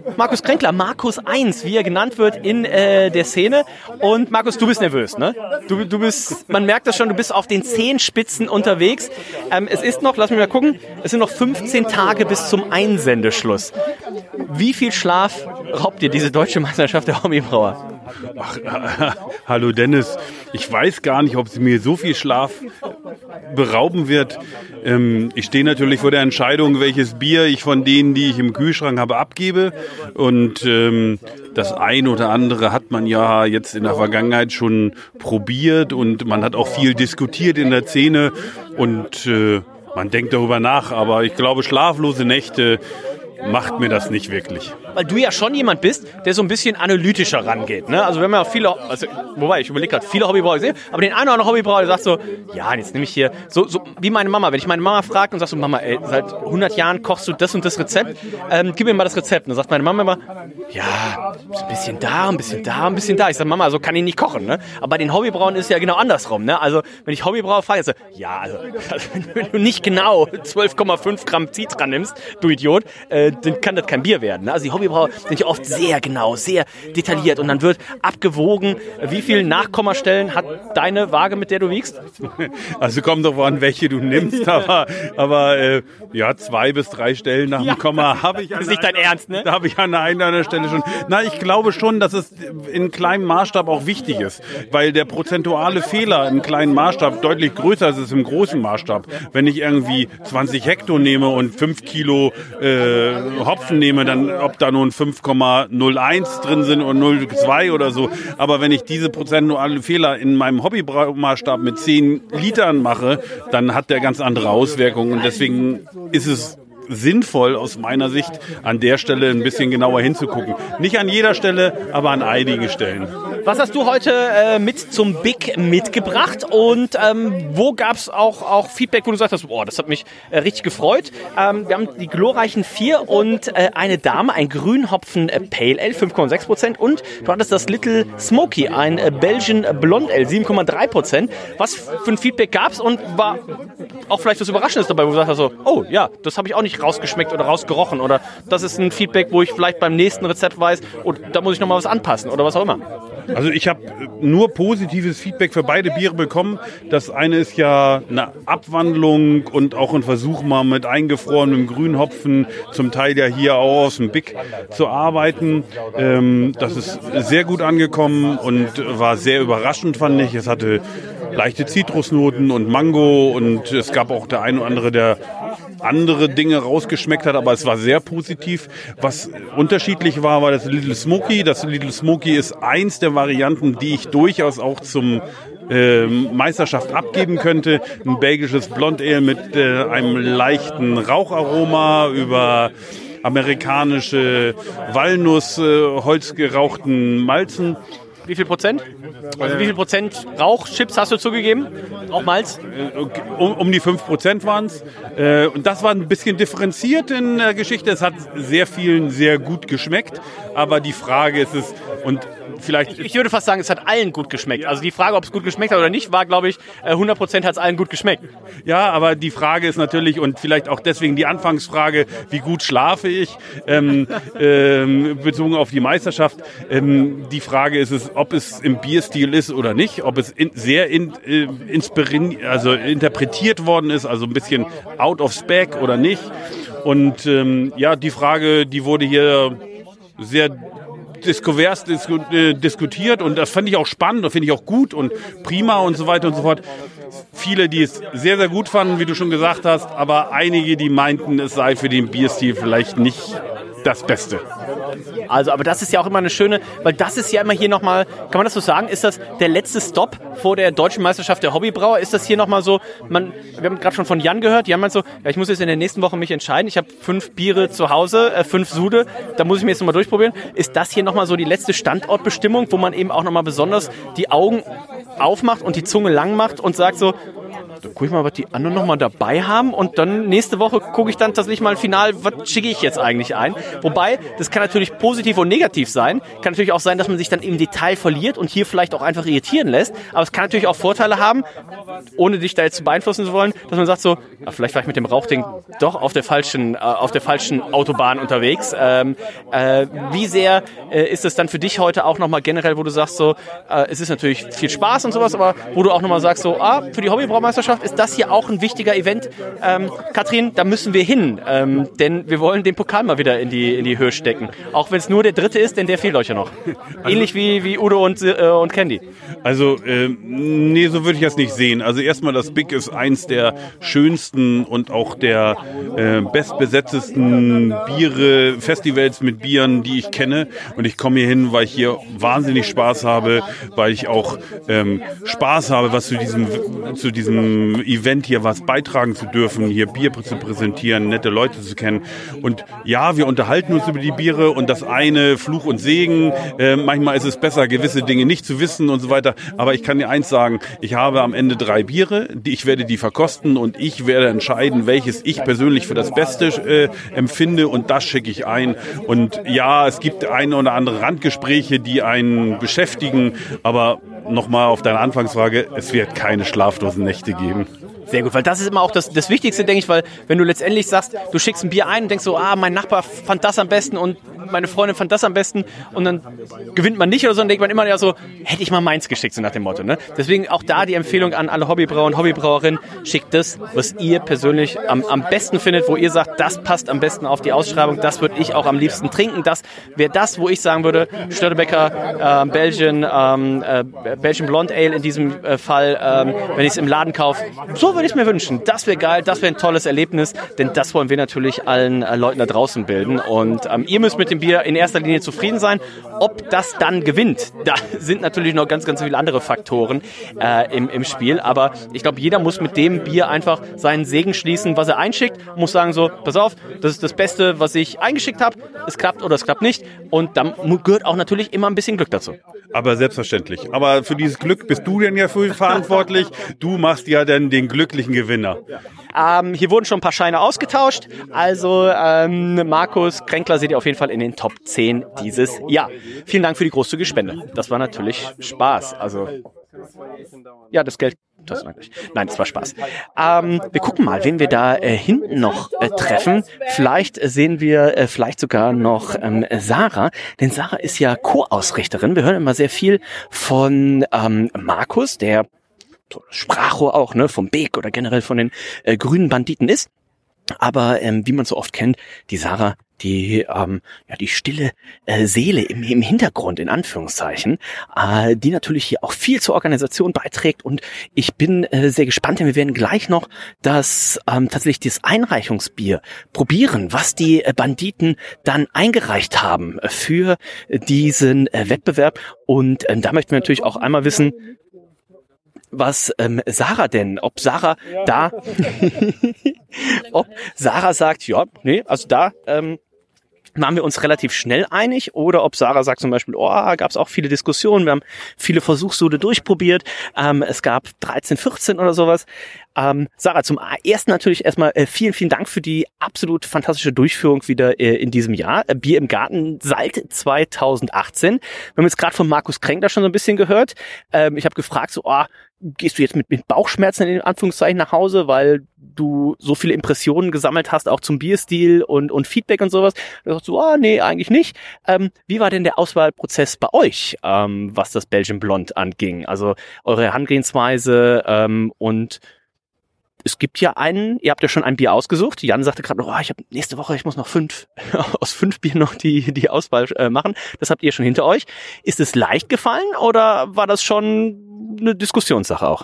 Markus Kränkler, Markus 1, wie er genannt wird in der Szene. Und Markus, du bist nervös, ne? Du bist, man merkt das schon, du bist auf den Zehenspitzen unterwegs. Es ist noch, lass mich mal gucken, es sind noch 15 Tage bis zum Einsendeschluss. Wie viel Schlaf raubt dir diese deutsche Meisterschaft der Hobbybrauer? Ach, hallo Dennis, ich weiß gar nicht, ob sie mir so viel Schlaf berauben wird. Ich stehe natürlich vor der Entscheidung, welches Bier ich von denen, die ich im Kühlschrank habe, abgebe. Und das ein oder andere hat man ja jetzt in der Vergangenheit schon probiert und man hat auch viel diskutiert in der Szene und man denkt darüber nach. Aber ich glaube, schlaflose Nächte macht mir das nicht wirklich. Weil du ja schon jemand bist, der so ein bisschen analytischer rangeht. Ne? Also wenn man viele, wobei ich überlege gerade, viele Hobbybrauer gesehen, aber den einen oder anderen Hobbybrauer, der sagt so, ja, jetzt nehme ich hier, so wie meine Mama. Wenn ich meine Mama frage und sag so, Mama, ey, seit 100 Jahren kochst du das und das Rezept, gib mir mal das Rezept. Und dann sagt meine Mama immer, ja, ein bisschen da, ein bisschen da, ein bisschen da. Ich sage, Mama, so kann ich nicht kochen. Ne? Aber bei den Hobbybrauern ist es ja genau andersrum. Ne? Also wenn ich Hobbybrauer frage, so, ja, also wenn du nicht genau 12,5 Gramm Citran nimmst, du Idiot, dann kann das kein Bier werden. Ne? Also die Hobbybrauer sind ja oft sehr genau, sehr detailliert und dann wird abgewogen. Wie viele Nachkommastellen hat deine Waage, mit der du wiegst? Also kommt doch an, welche du nimmst, aber ja, 2 bis 3 Stellen nach dem Komma habe ich. Das ist nicht dein Ernst, ne? Da habe ich an einer Stelle schon. Na, ich glaube schon, dass es in kleinem Maßstab auch wichtig ist, weil der prozentuale Fehler im kleinen Maßstab deutlich größer ist als im großen Maßstab. Wenn ich irgendwie 20 Hektar nehme und 5 Kilo Hopfen nehme, dann ob da nun 5,01 drin sind und 0,2 oder so. Aber wenn ich diese prozentuale Fehler in meinem Hobbymaßstab mit 10 Litern mache, dann hat der ganz andere Auswirkungen. Und deswegen ist es sinnvoll aus meiner Sicht, an der Stelle ein bisschen genauer hinzugucken. Nicht an jeder Stelle, aber an einigen Stellen. Was hast du heute mit zum Big mitgebracht und wo gab es auch Feedback, wo du sagst, oh, das hat mich richtig gefreut. Wir haben die glorreichen 4 und eine Dame, ein Grünhopfen Pale Ale, 5,6% und du hattest das Little Smoky, ein Belgian Blonde Ale, 7,3%. Was für ein Feedback gab es und war auch vielleicht was Überraschendes dabei, wo du sagst, so, oh ja, das habe ich auch nicht rausgeschmeckt oder rausgerochen oder das ist ein Feedback, wo ich vielleicht beim nächsten Rezept weiß, oh, da muss ich nochmal was anpassen oder was auch immer. Also ich habe nur positives Feedback für beide Biere bekommen. Das eine ist ja eine Abwandlung und auch ein Versuch mal mit eingefrorenem Grünhopfen, zum Teil ja hier auch aus dem Big zu arbeiten. Das ist sehr gut angekommen und war sehr überraschend, fand ich. Es hatte leichte Zitrusnoten und Mango und es gab auch der eine oder andere, der andere Dinge rausgeschmeckt hat, aber es war sehr positiv. Was unterschiedlich war, war das Little Smoky. Das Little Smoky ist eins der Varianten, die ich durchaus auch zum Meisterschaft abgeben könnte. Ein belgisches Blonde Ale mit einem leichten Raucharoma über amerikanische Walnuss, holzgerauchten Malzen. Wie viel Prozent? Also wie viel Prozent Rauchchips hast du zugegeben? Auch Malz? Um die 5% waren es. Und das war ein bisschen differenziert in der Geschichte. Es hat sehr vielen sehr gut geschmeckt. Aber die Frage ist es, und vielleicht... Ich würde fast sagen, es hat allen gut geschmeckt. Also die Frage, ob es gut geschmeckt hat oder nicht, war, glaube ich, 100% hat es allen gut geschmeckt. Ja, aber die Frage ist natürlich, und vielleicht auch deswegen die Anfangsfrage, wie gut schlafe ich, bezogen auf die Meisterschaft. Die Frage ist es, ob es im Bierstil ist oder nicht, ob es sehr interpretiert worden ist, also ein bisschen out of spec oder nicht. Und ja, die Frage, die wurde hier sehr diskutert und das fand ich auch spannend und finde ich auch gut und prima und so weiter und so fort. Viele, die es sehr, sehr gut fanden, wie du schon gesagt hast, aber einige, die meinten, es sei für den Bierstil vielleicht nicht das Beste. Also, aber das ist ja auch immer eine schöne, weil das ist ja immer hier nochmal, kann man das so sagen, ist das der letzte Stopp vor der Deutschen Meisterschaft der Hobbybrauer? Ist das hier nochmal so, wir haben gerade schon von Jan gehört, Jan meint so, ja, ich muss jetzt in der nächsten Woche mich entscheiden, ich habe 5 Biere zu Hause, 5 Sude, da muss ich mir jetzt nochmal durchprobieren. Ist das hier nochmal so die letzte Standortbestimmung, wo man eben auch nochmal besonders die Augen aufmacht und die Zunge lang macht und sagt so, Dann gucke ich mal, was die anderen nochmal dabei haben und dann nächste Woche gucke ich dann tatsächlich mal final, was schicke ich jetzt eigentlich ein. Wobei, das kann natürlich positiv und negativ sein. Kann natürlich auch sein, dass man sich dann im Detail verliert und hier vielleicht auch einfach irritieren lässt. Aber es kann natürlich auch Vorteile haben, ohne dich da jetzt zu beeinflussen zu wollen, dass man sagt so, vielleicht war ich mit dem Rauchding doch auf der falschen Autobahn unterwegs. Wie sehr ist es dann für dich heute auch nochmal generell, wo du sagst so, es ist natürlich viel Spaß und sowas, aber wo du auch nochmal sagst so, für die Hobbybraumeisterschaft ist das hier auch ein wichtiger Event. Katrin, da müssen wir hin, denn wir wollen den Pokal mal wieder in die Höhe stecken. Auch wenn es nur der dritte ist, denn der fehlt euch ja noch. Ähnlich wie Udo und Candy. Also, nee, so würde ich das nicht sehen. Also erstmal, das Big ist eins der schönsten und auch der bestbesetztesten Festivals mit Bieren, die ich kenne. Und ich komme hier hin, weil ich hier wahnsinnig Spaß habe, weil ich auch Spaß habe, was zu diesem Event hier was beitragen zu dürfen, hier Bier zu präsentieren, nette Leute zu kennen. Und ja, wir unterhalten uns über die Biere und das eine Fluch und Segen. Manchmal ist es besser, gewisse Dinge nicht zu wissen und so weiter. Aber ich kann dir eins sagen, ich habe am Ende 3 Biere, ich werde die verkosten und ich werde entscheiden, welches ich persönlich für das Beste empfinde und das schicke ich ein. Und ja, es gibt eine oder andere Randgespräche, die einen beschäftigen, aber nochmal auf deine Anfangsfrage, es wird keine schlaflosen Nächte geben. Sehr gut, weil das ist immer auch das Wichtigste, denke ich, weil wenn du letztendlich sagst, du schickst ein Bier ein und denkst so, mein Nachbar fand das am besten und meine Freundin fand das am besten und dann gewinnt man nicht oder so, dann denkt man immer ja so, hätte ich mal meins geschickt, so nach dem Motto. Ne? Deswegen auch da die Empfehlung an alle Hobbybrauer und Hobbybrauerinnen, schickt das, was ihr persönlich am besten findet, wo ihr sagt, das passt am besten auf die Ausschreibung, das würde ich auch am liebsten trinken. Das wäre das, wo ich sagen würde, Störtebeker, Belgian Blonde Ale in diesem Fall, wenn ich es im Laden kaufe, so würde ich es mir wünschen. Das wäre geil, das wäre ein tolles Erlebnis, denn das wollen wir natürlich allen Leuten da draußen bilden. Und ihr müsst mit dem Bier in erster Linie zufrieden sein. Ob das dann gewinnt, da sind natürlich noch ganz, ganz viele andere Faktoren im Spiel. Aber ich glaube, jeder muss mit dem Bier einfach seinen Segen schließen, was er einschickt. Muss sagen so, pass auf, das ist das Beste, was ich eingeschickt habe. Es klappt oder es klappt nicht. Und dann gehört auch natürlich immer ein bisschen Glück dazu. Aber selbstverständlich. Aber für dieses Glück bist du denn ja für verantwortlich. Du machst ja dann den glücklichen Gewinner. Hier wurden schon ein paar Scheine ausgetauscht. Also Markus Kränkler seht ihr auf jeden Fall in den Top 10 dieses Jahr. Vielen Dank für die großzügige Spende. Das war natürlich Spaß. Also ja, das Geld. Nein, das war Spaß. Wir gucken mal, wen wir da hinten noch treffen. Vielleicht sehen wir vielleicht sogar noch Sarah, denn Sarah ist ja Co-Ausrichterin. Wir hören immer sehr viel von Markus, der so Sprachrohr auch, ne, vom Beek oder generell von den grünen Banditen ist. Aber wie man so oft kennt, die Sarah, die stille Seele im Hintergrund, in Anführungszeichen, die natürlich hier auch viel zur Organisation beiträgt. Und ich bin sehr gespannt, denn wir werden gleich noch tatsächlich das Einreichungsbier probieren, was die Banditen dann eingereicht haben für diesen Wettbewerb. Und da möchten wir natürlich auch einmal wissen, was Sarah denn, ob Sarah da, ob Sarah sagt, ja, nee, also da waren wir uns relativ schnell einig, oder ob Sarah sagt zum Beispiel, gab es auch viele Diskussionen, wir haben viele Versuchssude durchprobiert, es gab 13, 14 oder sowas. Sarah, zum ersten natürlich erstmal vielen, vielen Dank für die absolut fantastische Durchführung wieder in diesem Jahr. Bier im Garten seit 2018. Wir haben jetzt gerade von Markus Kränkler schon so ein bisschen gehört. Ich habe gefragt, so, gehst du jetzt mit Bauchschmerzen in Anführungszeichen nach Hause, weil du so viele Impressionen gesammelt hast, auch zum Bierstil und Feedback und sowas? Du sagst so, nee, eigentlich nicht. Wie war denn der Auswahlprozess bei euch, was das Belgian Blonde anging? Also eure Herangehensweise und es gibt ja ihr habt ja schon ein Bier ausgesucht. Jan sagte gerade, ich habe nächste Woche, ich muss noch 5 Bier noch die Auswahl machen. Das habt ihr schon hinter euch. Ist es leicht gefallen oder war das schon eine Diskussionssache auch?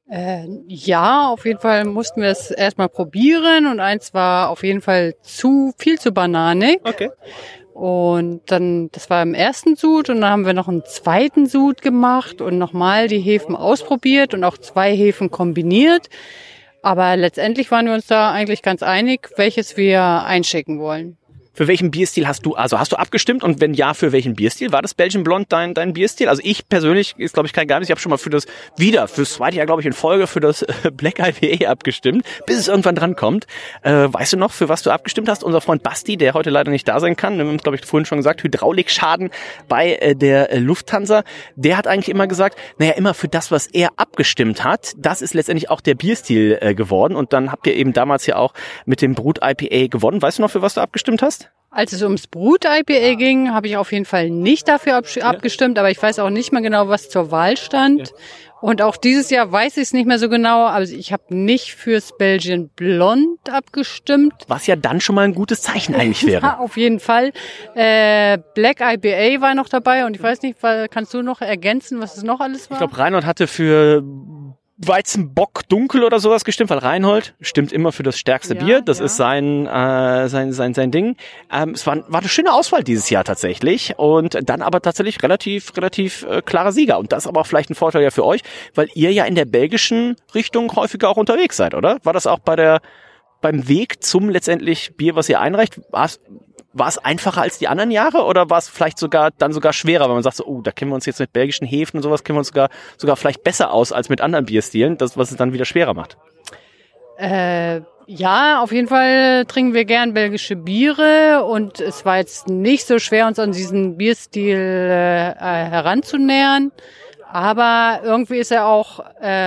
Ja, auf jeden Fall mussten wir es erstmal probieren und eins war auf jeden Fall viel zu bananig. Okay. Und dann, das war im ersten Sud und dann haben wir noch einen zweiten Sud gemacht und nochmal die Hefen ausprobiert und auch 2 Hefen kombiniert. Aber letztendlich waren wir uns da eigentlich ganz einig, welches wir einschicken wollen. Für welchen Bierstil hast du abgestimmt und wenn ja, für welchen Bierstil? War das Belgian Blonde dein Bierstil? Also ich persönlich, ist glaube ich kein Geheimnis, ich habe schon mal fürs zweite Jahr glaube ich in Folge für das Black IPA abgestimmt, bis es irgendwann dran kommt. Weißt du noch, für was du abgestimmt hast? Unser Freund Basti, der heute leider nicht da sein kann, wir haben glaube ich vorhin schon gesagt, Hydraulikschaden bei der Lufthansa, der hat eigentlich immer gesagt, naja, immer für das, was er abgestimmt hat, das ist letztendlich auch der Bierstil geworden und dann habt ihr eben damals ja auch mit dem Brut IPA gewonnen. Weißt du noch, für was du abgestimmt hast? Als es ums Brut-IPA ging, habe ich auf jeden Fall nicht dafür abgestimmt, aber ich weiß auch nicht mehr genau, was zur Wahl stand. Ja. Und auch dieses Jahr weiß ich es nicht mehr so genau, aber ich habe nicht fürs Belgian Blonde abgestimmt. Was ja dann schon mal ein gutes Zeichen eigentlich wäre. Ja, auf jeden Fall. Black IPA war noch dabei und ich weiß nicht, kannst du noch ergänzen, was es noch alles war? Ich glaube, Reinhold hatte für Weizenbock dunkel oder sowas gestimmt, weil Reinhold stimmt immer für das stärkste Bier. Das ist sein Ding. Es war eine schöne Auswahl dieses Jahr tatsächlich und dann aber tatsächlich relativ klarer Sieger. Und das ist aber auch vielleicht ein Vorteil ja für euch, weil ihr ja in der belgischen Richtung häufiger auch unterwegs seid, oder? War das auch beim Weg zum letztendlich Bier, was ihr einreicht, war es einfacher als die anderen Jahre oder war es vielleicht sogar schwerer, weil man sagt so, da kennen wir uns jetzt mit belgischen Hefen und sowas, kennen wir uns sogar vielleicht besser aus als mit anderen Bierstilen, was es dann wieder schwerer macht? Ja, auf jeden Fall trinken wir gern belgische Biere und es war jetzt nicht so schwer, uns an diesen Bierstil heranzunähern, aber irgendwie ist er auch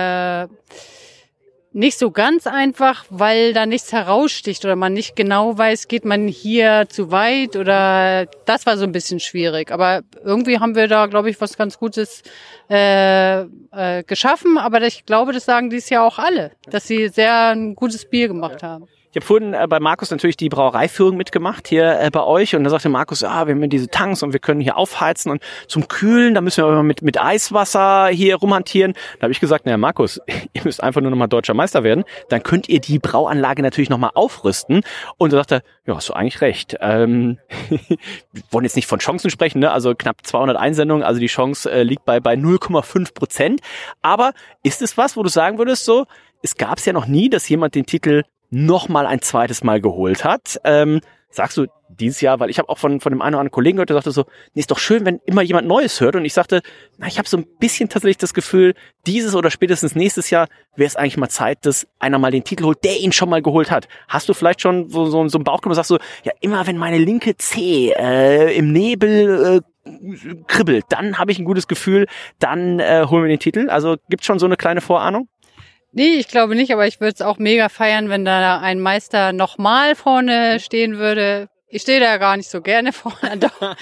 nicht so ganz einfach, weil da nichts heraussticht oder man nicht genau weiß, geht man hier zu weit oder das war so ein bisschen schwierig. Aber irgendwie haben wir da, glaube ich, was ganz Gutes geschaffen. Aber ich glaube, das sagen dieses Jahr auch alle, dass sie sehr ein gutes Bier gemacht haben. Ich habe vorhin bei Markus natürlich die Brauereiführung mitgemacht hier bei euch und da sagte Markus, wir haben hier diese Tanks und wir können hier aufheizen und zum Kühlen, da müssen wir aber mit Eiswasser hier rumhantieren. Da habe ich gesagt, naja Markus, ihr müsst einfach nur nochmal deutscher Meister werden, dann könnt ihr die Brauanlage natürlich nochmal aufrüsten. Und da sagte er, ja, hast du eigentlich recht. Wir wollen jetzt nicht von Chancen sprechen, ne? Also knapp 200 Einsendungen, also die Chance liegt bei 0,5%. Aber ist es was, wo du sagen würdest, so, es gab es ja noch nie, dass jemand den Titel nochmal ein zweites Mal geholt hat. Sagst du dieses Jahr, weil ich habe auch von dem einen oder anderen Kollegen gehört, der sagte so, nee, ist doch schön, wenn immer jemand Neues hört. Und ich sagte, ich habe so ein bisschen tatsächlich das Gefühl, dieses oder spätestens nächstes Jahr wäre es eigentlich mal Zeit, dass einer mal den Titel holt, der ihn schon mal geholt hat. Hast du vielleicht schon so ein Bauchgefühl, sagst du, ja, immer wenn meine linke Zehe im Nebel kribbelt, dann habe ich ein gutes Gefühl, dann holen wir den Titel. Also gibt's schon so eine kleine Vorahnung? Nee, ich glaube nicht, aber ich würde es auch mega feiern, wenn da ein Meister nochmal vorne stehen würde. Ich stehe da gar nicht so gerne vorne. Doch.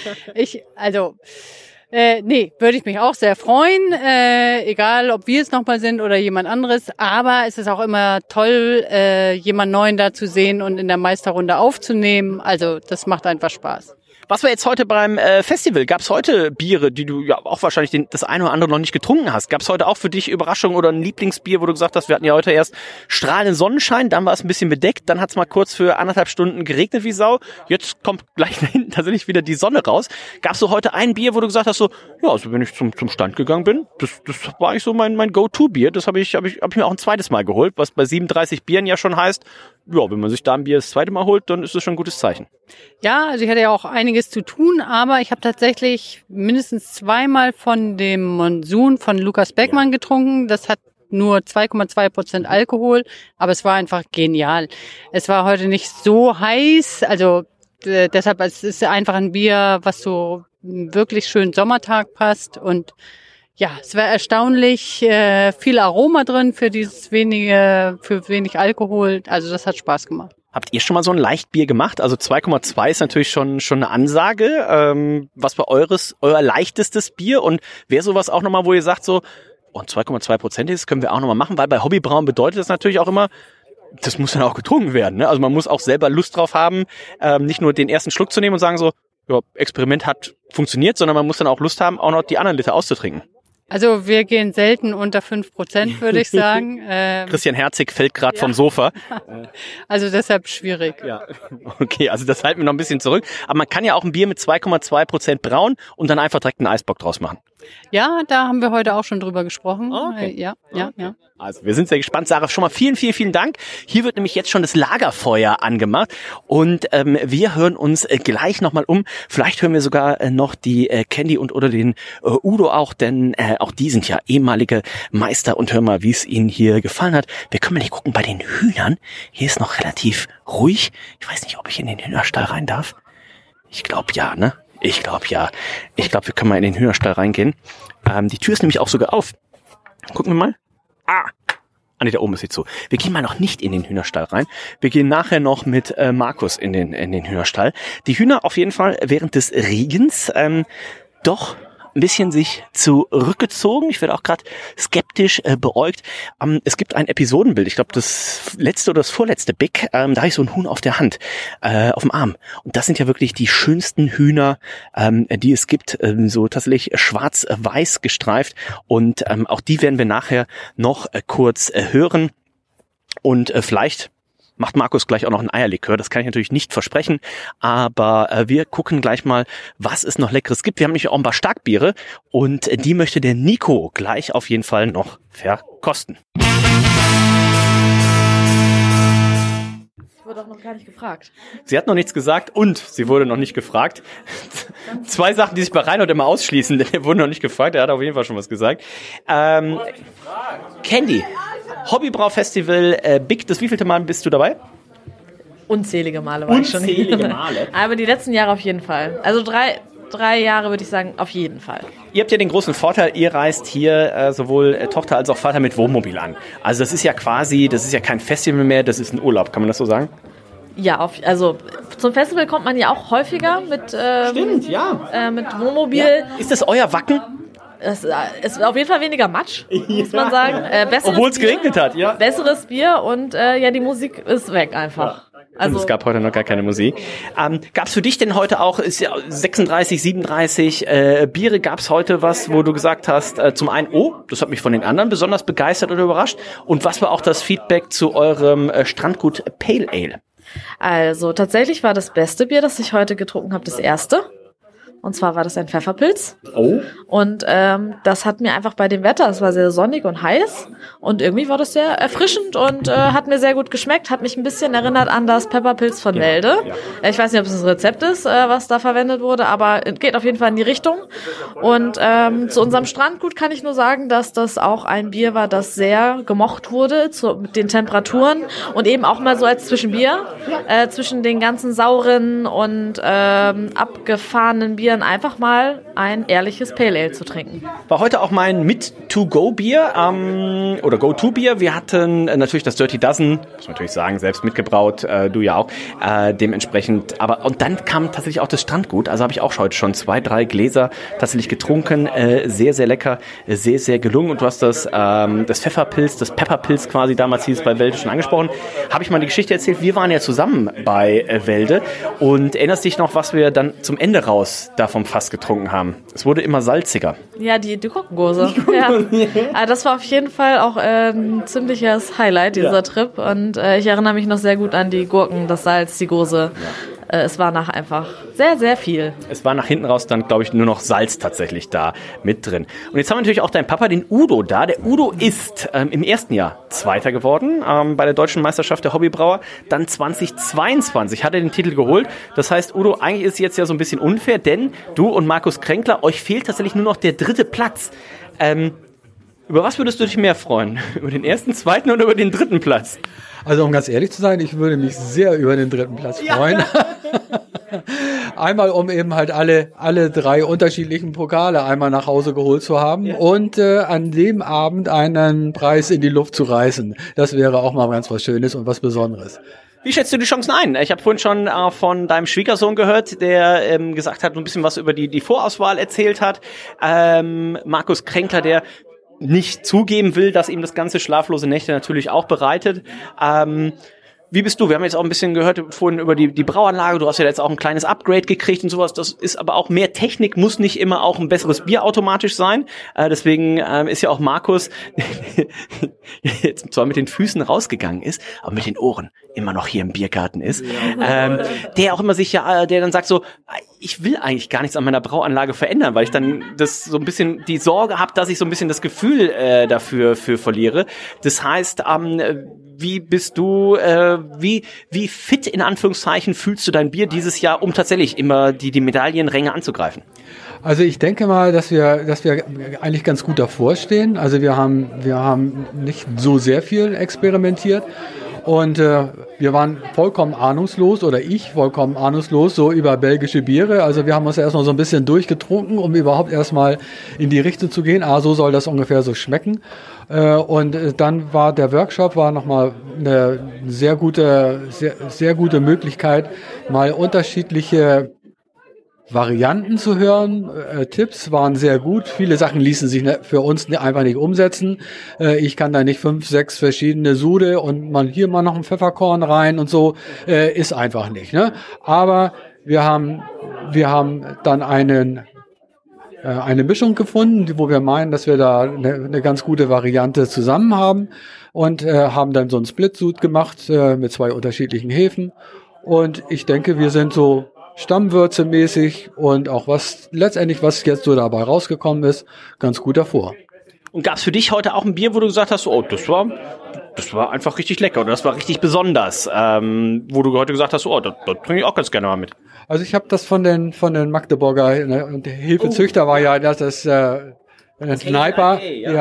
Würde ich mich auch sehr freuen, egal ob wir es nochmal sind oder jemand anderes. Aber es ist auch immer toll, jemand Neuen da zu sehen und in der Meisterrunde aufzunehmen. Also das macht einfach Spaß. Was war jetzt heute beim Festival? Gab es heute Biere, die du ja auch wahrscheinlich das eine oder andere noch nicht getrunken hast? Gab es heute auch für dich Überraschungen oder ein Lieblingsbier, wo du gesagt hast, wir hatten ja heute erst strahlenden Sonnenschein, dann war es ein bisschen bedeckt, dann hat es mal kurz für 1,5 Stunden geregnet wie Sau. Jetzt kommt gleich da hinten tatsächlich wieder die Sonne raus. Gab es so heute ein Bier, wo du gesagt hast, so, ja, also wenn ich zum Stand gegangen bin, das war eigentlich so mein Go-To-Bier. Das hab ich mir auch ein zweites Mal geholt, was bei 37 Bieren ja schon heißt, ja, wenn man sich da ein Bier das zweite Mal holt, dann ist das schon ein gutes Zeichen. Ja, also ich hatte ja auch einiges zu tun, aber ich habe tatsächlich mindestens 2-mal von dem Monsun von Lukas Beckmann getrunken. Das hat nur 2,2% Alkohol, aber es war einfach genial. Es war heute nicht so heiß, also deshalb es ist einfach ein Bier, was so wirklich schön Sommertag passt und ja, es war erstaunlich viel Aroma drin für wenig Alkohol. Also das hat Spaß gemacht. Habt ihr schon mal so ein Leichtbier gemacht? Also 2,2 ist natürlich schon eine Ansage. Was war euer leichtestes Bier? Und wäre sowas auch nochmal, wo ihr sagt so, 2,2% ist, können wir auch nochmal machen? Weil bei Hobbybrauen bedeutet das natürlich auch immer, das muss dann auch getrunken werden. Ne? Also man muss auch selber Lust drauf haben, nicht nur den ersten Schluck zu nehmen und sagen so, ja, Experiment hat funktioniert, sondern man muss dann auch Lust haben, auch noch die anderen Liter auszutrinken. Also wir gehen selten unter 5%, würde ich sagen. Christian Herzig fällt gerade vom Sofa. Also deshalb schwierig. Ja, okay, also das halten wir noch ein bisschen zurück. Aber man kann ja auch ein Bier mit 2,2% brauen und dann einfach direkt einen Eisbock draus machen. Ja, da haben wir heute auch schon drüber gesprochen. Okay. Ja. Also wir sind sehr gespannt, Sarah. Schon mal vielen Dank. Hier wird nämlich jetzt schon das Lagerfeuer angemacht und wir hören uns gleich nochmal um. Vielleicht hören wir sogar noch die Candy oder den Udo auch, denn auch die sind ja ehemalige Meister und hören mal, wie es ihnen hier gefallen hat. Wir können mal nicht gucken bei den Hühnern. Hier ist noch relativ ruhig. Ich weiß nicht, ob ich in den Hühnerstall rein darf. Ich glaube ja, ne? Ich glaube ja. Ich glaube, wir können mal in den Hühnerstall reingehen. Die Tür ist nämlich auch sogar auf. Gucken wir mal. Ah, nee, da oben ist sie zu. Wir gehen mal noch nicht in den Hühnerstall rein. Wir gehen nachher noch mit Markus in den Hühnerstall. Die Hühner auf jeden Fall während des Regens doch ein bisschen sich zurückgezogen. Ich werde auch gerade skeptisch beäugt. Es gibt ein Episodenbild, ich glaube das letzte oder das vorletzte Big, da habe ich so ein Huhn auf der Hand, auf dem Arm. Und das sind ja wirklich die schönsten Hühner, die es gibt, so tatsächlich schwarz-weiß gestreift. Und auch die werden wir nachher noch kurz hören. Und vielleicht macht Markus gleich auch noch ein Eierlikör, das kann ich natürlich nicht versprechen, aber wir gucken gleich mal, was es noch Leckeres gibt. Wir haben nämlich auch ein paar Starkbiere und die möchte der Nico gleich auf jeden Fall noch verkosten. Ich wurde auch noch gar nicht gefragt. Sie hat noch nichts gesagt und sie wurde noch nicht gefragt. Zwei Sachen, die sich bei Reinhold immer ausschließen, denn er wurde noch nicht gefragt, er hat auf jeden Fall schon was gesagt. Candy, Hobbybrau-Festival, Big, das wievielte Mal bist du dabei? Unzählige Male war ich schon hier. Unzählige Male? Aber die letzten Jahre auf jeden Fall. Also drei Jahre würde ich sagen, auf jeden Fall. Ihr habt ja den großen Vorteil, ihr reist hier sowohl Tochter als auch Vater mit Wohnmobil an. Also das ist ja kein Festival mehr, das ist ein Urlaub, kann man das so sagen? Ja, also zum Festival kommt man ja auch häufiger mit, Stimmt, ja. Mit Wohnmobil. Ja. Ist das euer Wacken? Es ist auf jeden Fall weniger Matsch, muss man sagen. Obwohl es geregnet hat, ja. Besseres Bier und die Musik ist weg einfach. Also, es gab heute noch gar keine Musik. Gab es für dich denn heute auch, ist ja 36, 37 Biere, gab es heute was, wo du gesagt hast, zum einen, das hat mich von den anderen besonders begeistert oder überrascht, und was war auch das Feedback zu eurem Strandgut Pale Ale? Also tatsächlich war das beste Bier, das ich heute getrunken habe, das erste. Und zwar war das ein Pfefferpilz. Oh. Und das hat mir einfach bei dem Wetter, es war sehr sonnig und heiß. Und irgendwie war das sehr erfrischend und hat mir sehr gut geschmeckt. Hat mich ein bisschen erinnert an das Pfefferpilz von Welde. Ja. Ich weiß nicht, ob es das Rezept ist, was da verwendet wurde, aber geht auf jeden Fall in die Richtung. Und zu unserem Strandgut kann ich nur sagen, dass das auch ein Bier war, das sehr gemocht wurde mit den Temperaturen und eben auch mal so als Zwischenbier. Zwischen den ganzen sauren und abgefahrenen Bieren einfach mal ein ehrliches Pale Ale zu trinken. War heute auch mein Mit-to-Go-Bier oder Go-to-Bier. Wir hatten natürlich das Dirty Dozen, muss man natürlich sagen, selbst mitgebraut, du ja auch, dementsprechend. Und dann kam tatsächlich auch das Strandgut, also habe ich auch heute schon 2, 3 Gläser tatsächlich getrunken. Sehr, sehr lecker, sehr, sehr gelungen. Und du hast das Pfefferpilz, das Pepperpilz quasi, damals hieß es bei Welde, schon angesprochen. Habe ich mal die Geschichte erzählt, wir waren ja zusammen bei Welde und erinnerst dich noch, was wir dann zum Ende raus da vom Fass getrunken haben? Es wurde immer salziger. Ja, die Gurkengose. Ja. Aber das war auf jeden Fall auch ein ziemliches Highlight, dieser Trip. Und ich erinnere mich noch sehr gut an die Gurken, das Salz, die Gose. Es war nach einfach sehr, sehr viel. Es war nach hinten raus dann, glaube ich, nur noch Salz tatsächlich da mit drin. Und jetzt haben wir natürlich auch deinen Papa, den Udo, da. Der Udo ist im ersten Jahr Zweiter geworden bei der Deutschen Meisterschaft der Hobbybrauer. Dann 2022 hat er den Titel geholt. Das heißt, Udo, eigentlich ist es jetzt ja so ein bisschen unfair, denn du und Markus Kränkler, euch fehlt tatsächlich nur noch der 3. Platz. Über was würdest du dich mehr freuen? Über den 1., 2. oder über den 3. Platz? Also um ganz ehrlich zu sein, ich würde mich sehr über den 3. Platz freuen. Ja. Einmal, um eben halt alle 3 unterschiedlichen Pokale einmal nach Hause geholt zu haben und an dem Abend einen Preis in die Luft zu reißen. Das wäre auch mal ganz was Schönes und was Besonderes. Wie schätzt du die Chancen ein? Ich habe vorhin schon von deinem Schwiegersohn gehört, der gesagt hat, ein bisschen was über die Vorauswahl erzählt hat. Markus Kränkler, der nicht zugeben will, dass ihm das ganze schlaflose Nächte natürlich auch bereitet. Wie bist du? Wir haben jetzt auch ein bisschen gehört vorhin über die Brauanlage. Du hast ja jetzt auch ein kleines Upgrade gekriegt und sowas. Das ist aber auch mehr Technik, muss nicht immer auch ein besseres Bier automatisch sein. Deswegen ist ja auch Markus jetzt zwar mit den Füßen rausgegangen ist, aber mit den Ohren immer noch hier im Biergarten ist, der auch immer der dann sagt so, ich will eigentlich gar nichts an meiner Brauanlage verändern, weil ich dann das so ein bisschen die Sorge habe, dass ich so ein bisschen das Gefühl dafür verliere. Das heißt, wie bist du, wie fit in Anführungszeichen fühlst du dein Bier dieses Jahr, um tatsächlich immer die Medaillenränge anzugreifen? Also ich denke mal, dass wir eigentlich ganz gut davor stehen. Also wir haben nicht so sehr viel experimentiert und wir waren vollkommen ahnungslos oder ich vollkommen ahnungslos so über belgische Biere. Also wir haben uns erstmal so ein bisschen durchgetrunken, um überhaupt erstmal in die Richtung zu gehen. So soll das ungefähr so schmecken. Und dann war der Workshop nochmal eine sehr gute Möglichkeit, mal unterschiedliche Varianten zu hören. Tipps waren sehr gut. Viele Sachen ließen sich für uns einfach nicht umsetzen. Ich kann da nicht 5, 6 verschiedene Sude und hier mal noch ein Pfefferkorn rein und so. Ist einfach nicht. Ne? Aber wir haben dann eine Mischung gefunden, wo wir meinen, dass wir da eine ganz gute Variante zusammen haben und haben dann so einen Split-Sud gemacht mit 2 unterschiedlichen Hefen. Und ich denke, wir sind so stammwürzemäßig und auch was jetzt so dabei rausgekommen ist, ganz gut davor. Und gab es für dich heute auch ein Bier, wo du gesagt hast, das war einfach richtig lecker oder das war richtig besonders, wo du heute gesagt hast, das trinke ich auch ganz gerne mal mit? Also ich habe das von den Magdeburger, und der Hefezüchter war ja das Sniper,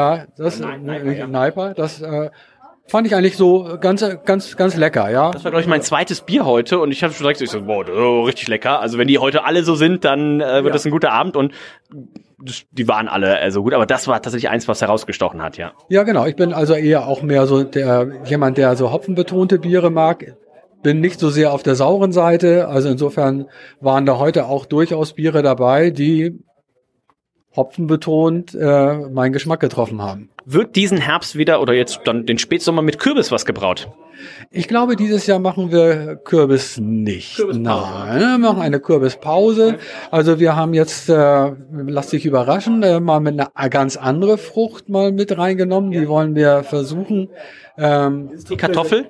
Sniper, das fand ich eigentlich so ganz lecker, ja. Das war, glaube ich, mein zweites Bier heute und ich habe schon gesagt, richtig lecker. Also wenn die heute alle so sind, dann wird das ein guter Abend und die waren alle so gut, aber das war tatsächlich eins, was herausgestochen hat, ja. Ja, genau. Ich bin also eher auch mehr so jemand, der so hopfenbetonte Biere mag. Bin nicht so sehr auf der sauren Seite. Also insofern waren da heute auch durchaus Biere dabei, die hopfenbetont meinen Geschmack getroffen haben. Wird diesen Herbst wieder oder jetzt dann den Spätsommer mit Kürbis was gebraut? Ich glaube, dieses Jahr machen wir Kürbis nicht. Nein, wir machen eine Kürbispause. Also wir haben jetzt, lass dich überraschen, mal mit einer ganz andere Frucht mal mit reingenommen. Die wollen wir versuchen. Die Kartoffel?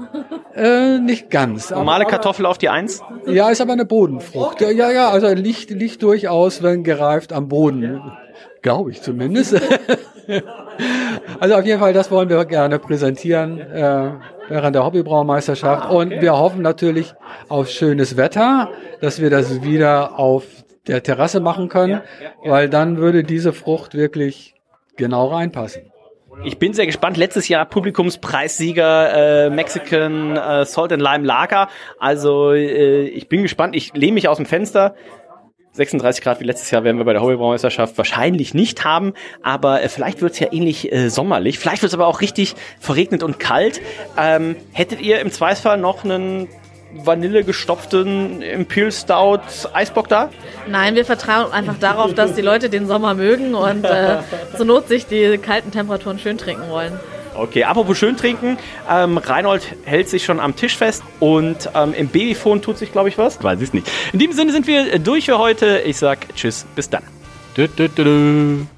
Nicht ganz. Normale Kartoffel auf die 1? Ja, ist aber eine Bodenfrucht. Ja, also liegt durchaus, wenn gereift, am Boden. Glaube ich zumindest. Also auf jeden Fall, das wollen wir gerne präsentieren während der Hobbybraumeisterschaft. Und wir hoffen natürlich auf schönes Wetter, dass wir das wieder auf der Terrasse machen können, weil dann würde diese Frucht wirklich genau reinpassen. Ich bin sehr gespannt. Letztes Jahr Publikumspreissieger Mexican Salt and Lime Lager. Also ich bin gespannt. Ich lehne mich aus dem Fenster. 36 Grad wie letztes Jahr werden wir bei der Hobbybraumeisterschaft wahrscheinlich nicht haben, aber vielleicht wird es ja ähnlich sommerlich. Vielleicht wird es aber auch richtig verregnet und kalt. Hättet ihr im Zweifelsfall noch einen vanillegestopften Imperial Stout Eisbock da? Nein, wir vertrauen einfach darauf, dass die Leute den Sommer mögen und zur Not sich die kalten Temperaturen schön trinken wollen. Okay, apropos schön trinken, Reinhold hält sich schon am Tisch fest und im Babyphon tut sich, glaube ich, was. Weiß ich nicht. In diesem Sinne sind wir durch für heute. Ich sag tschüss, bis dann.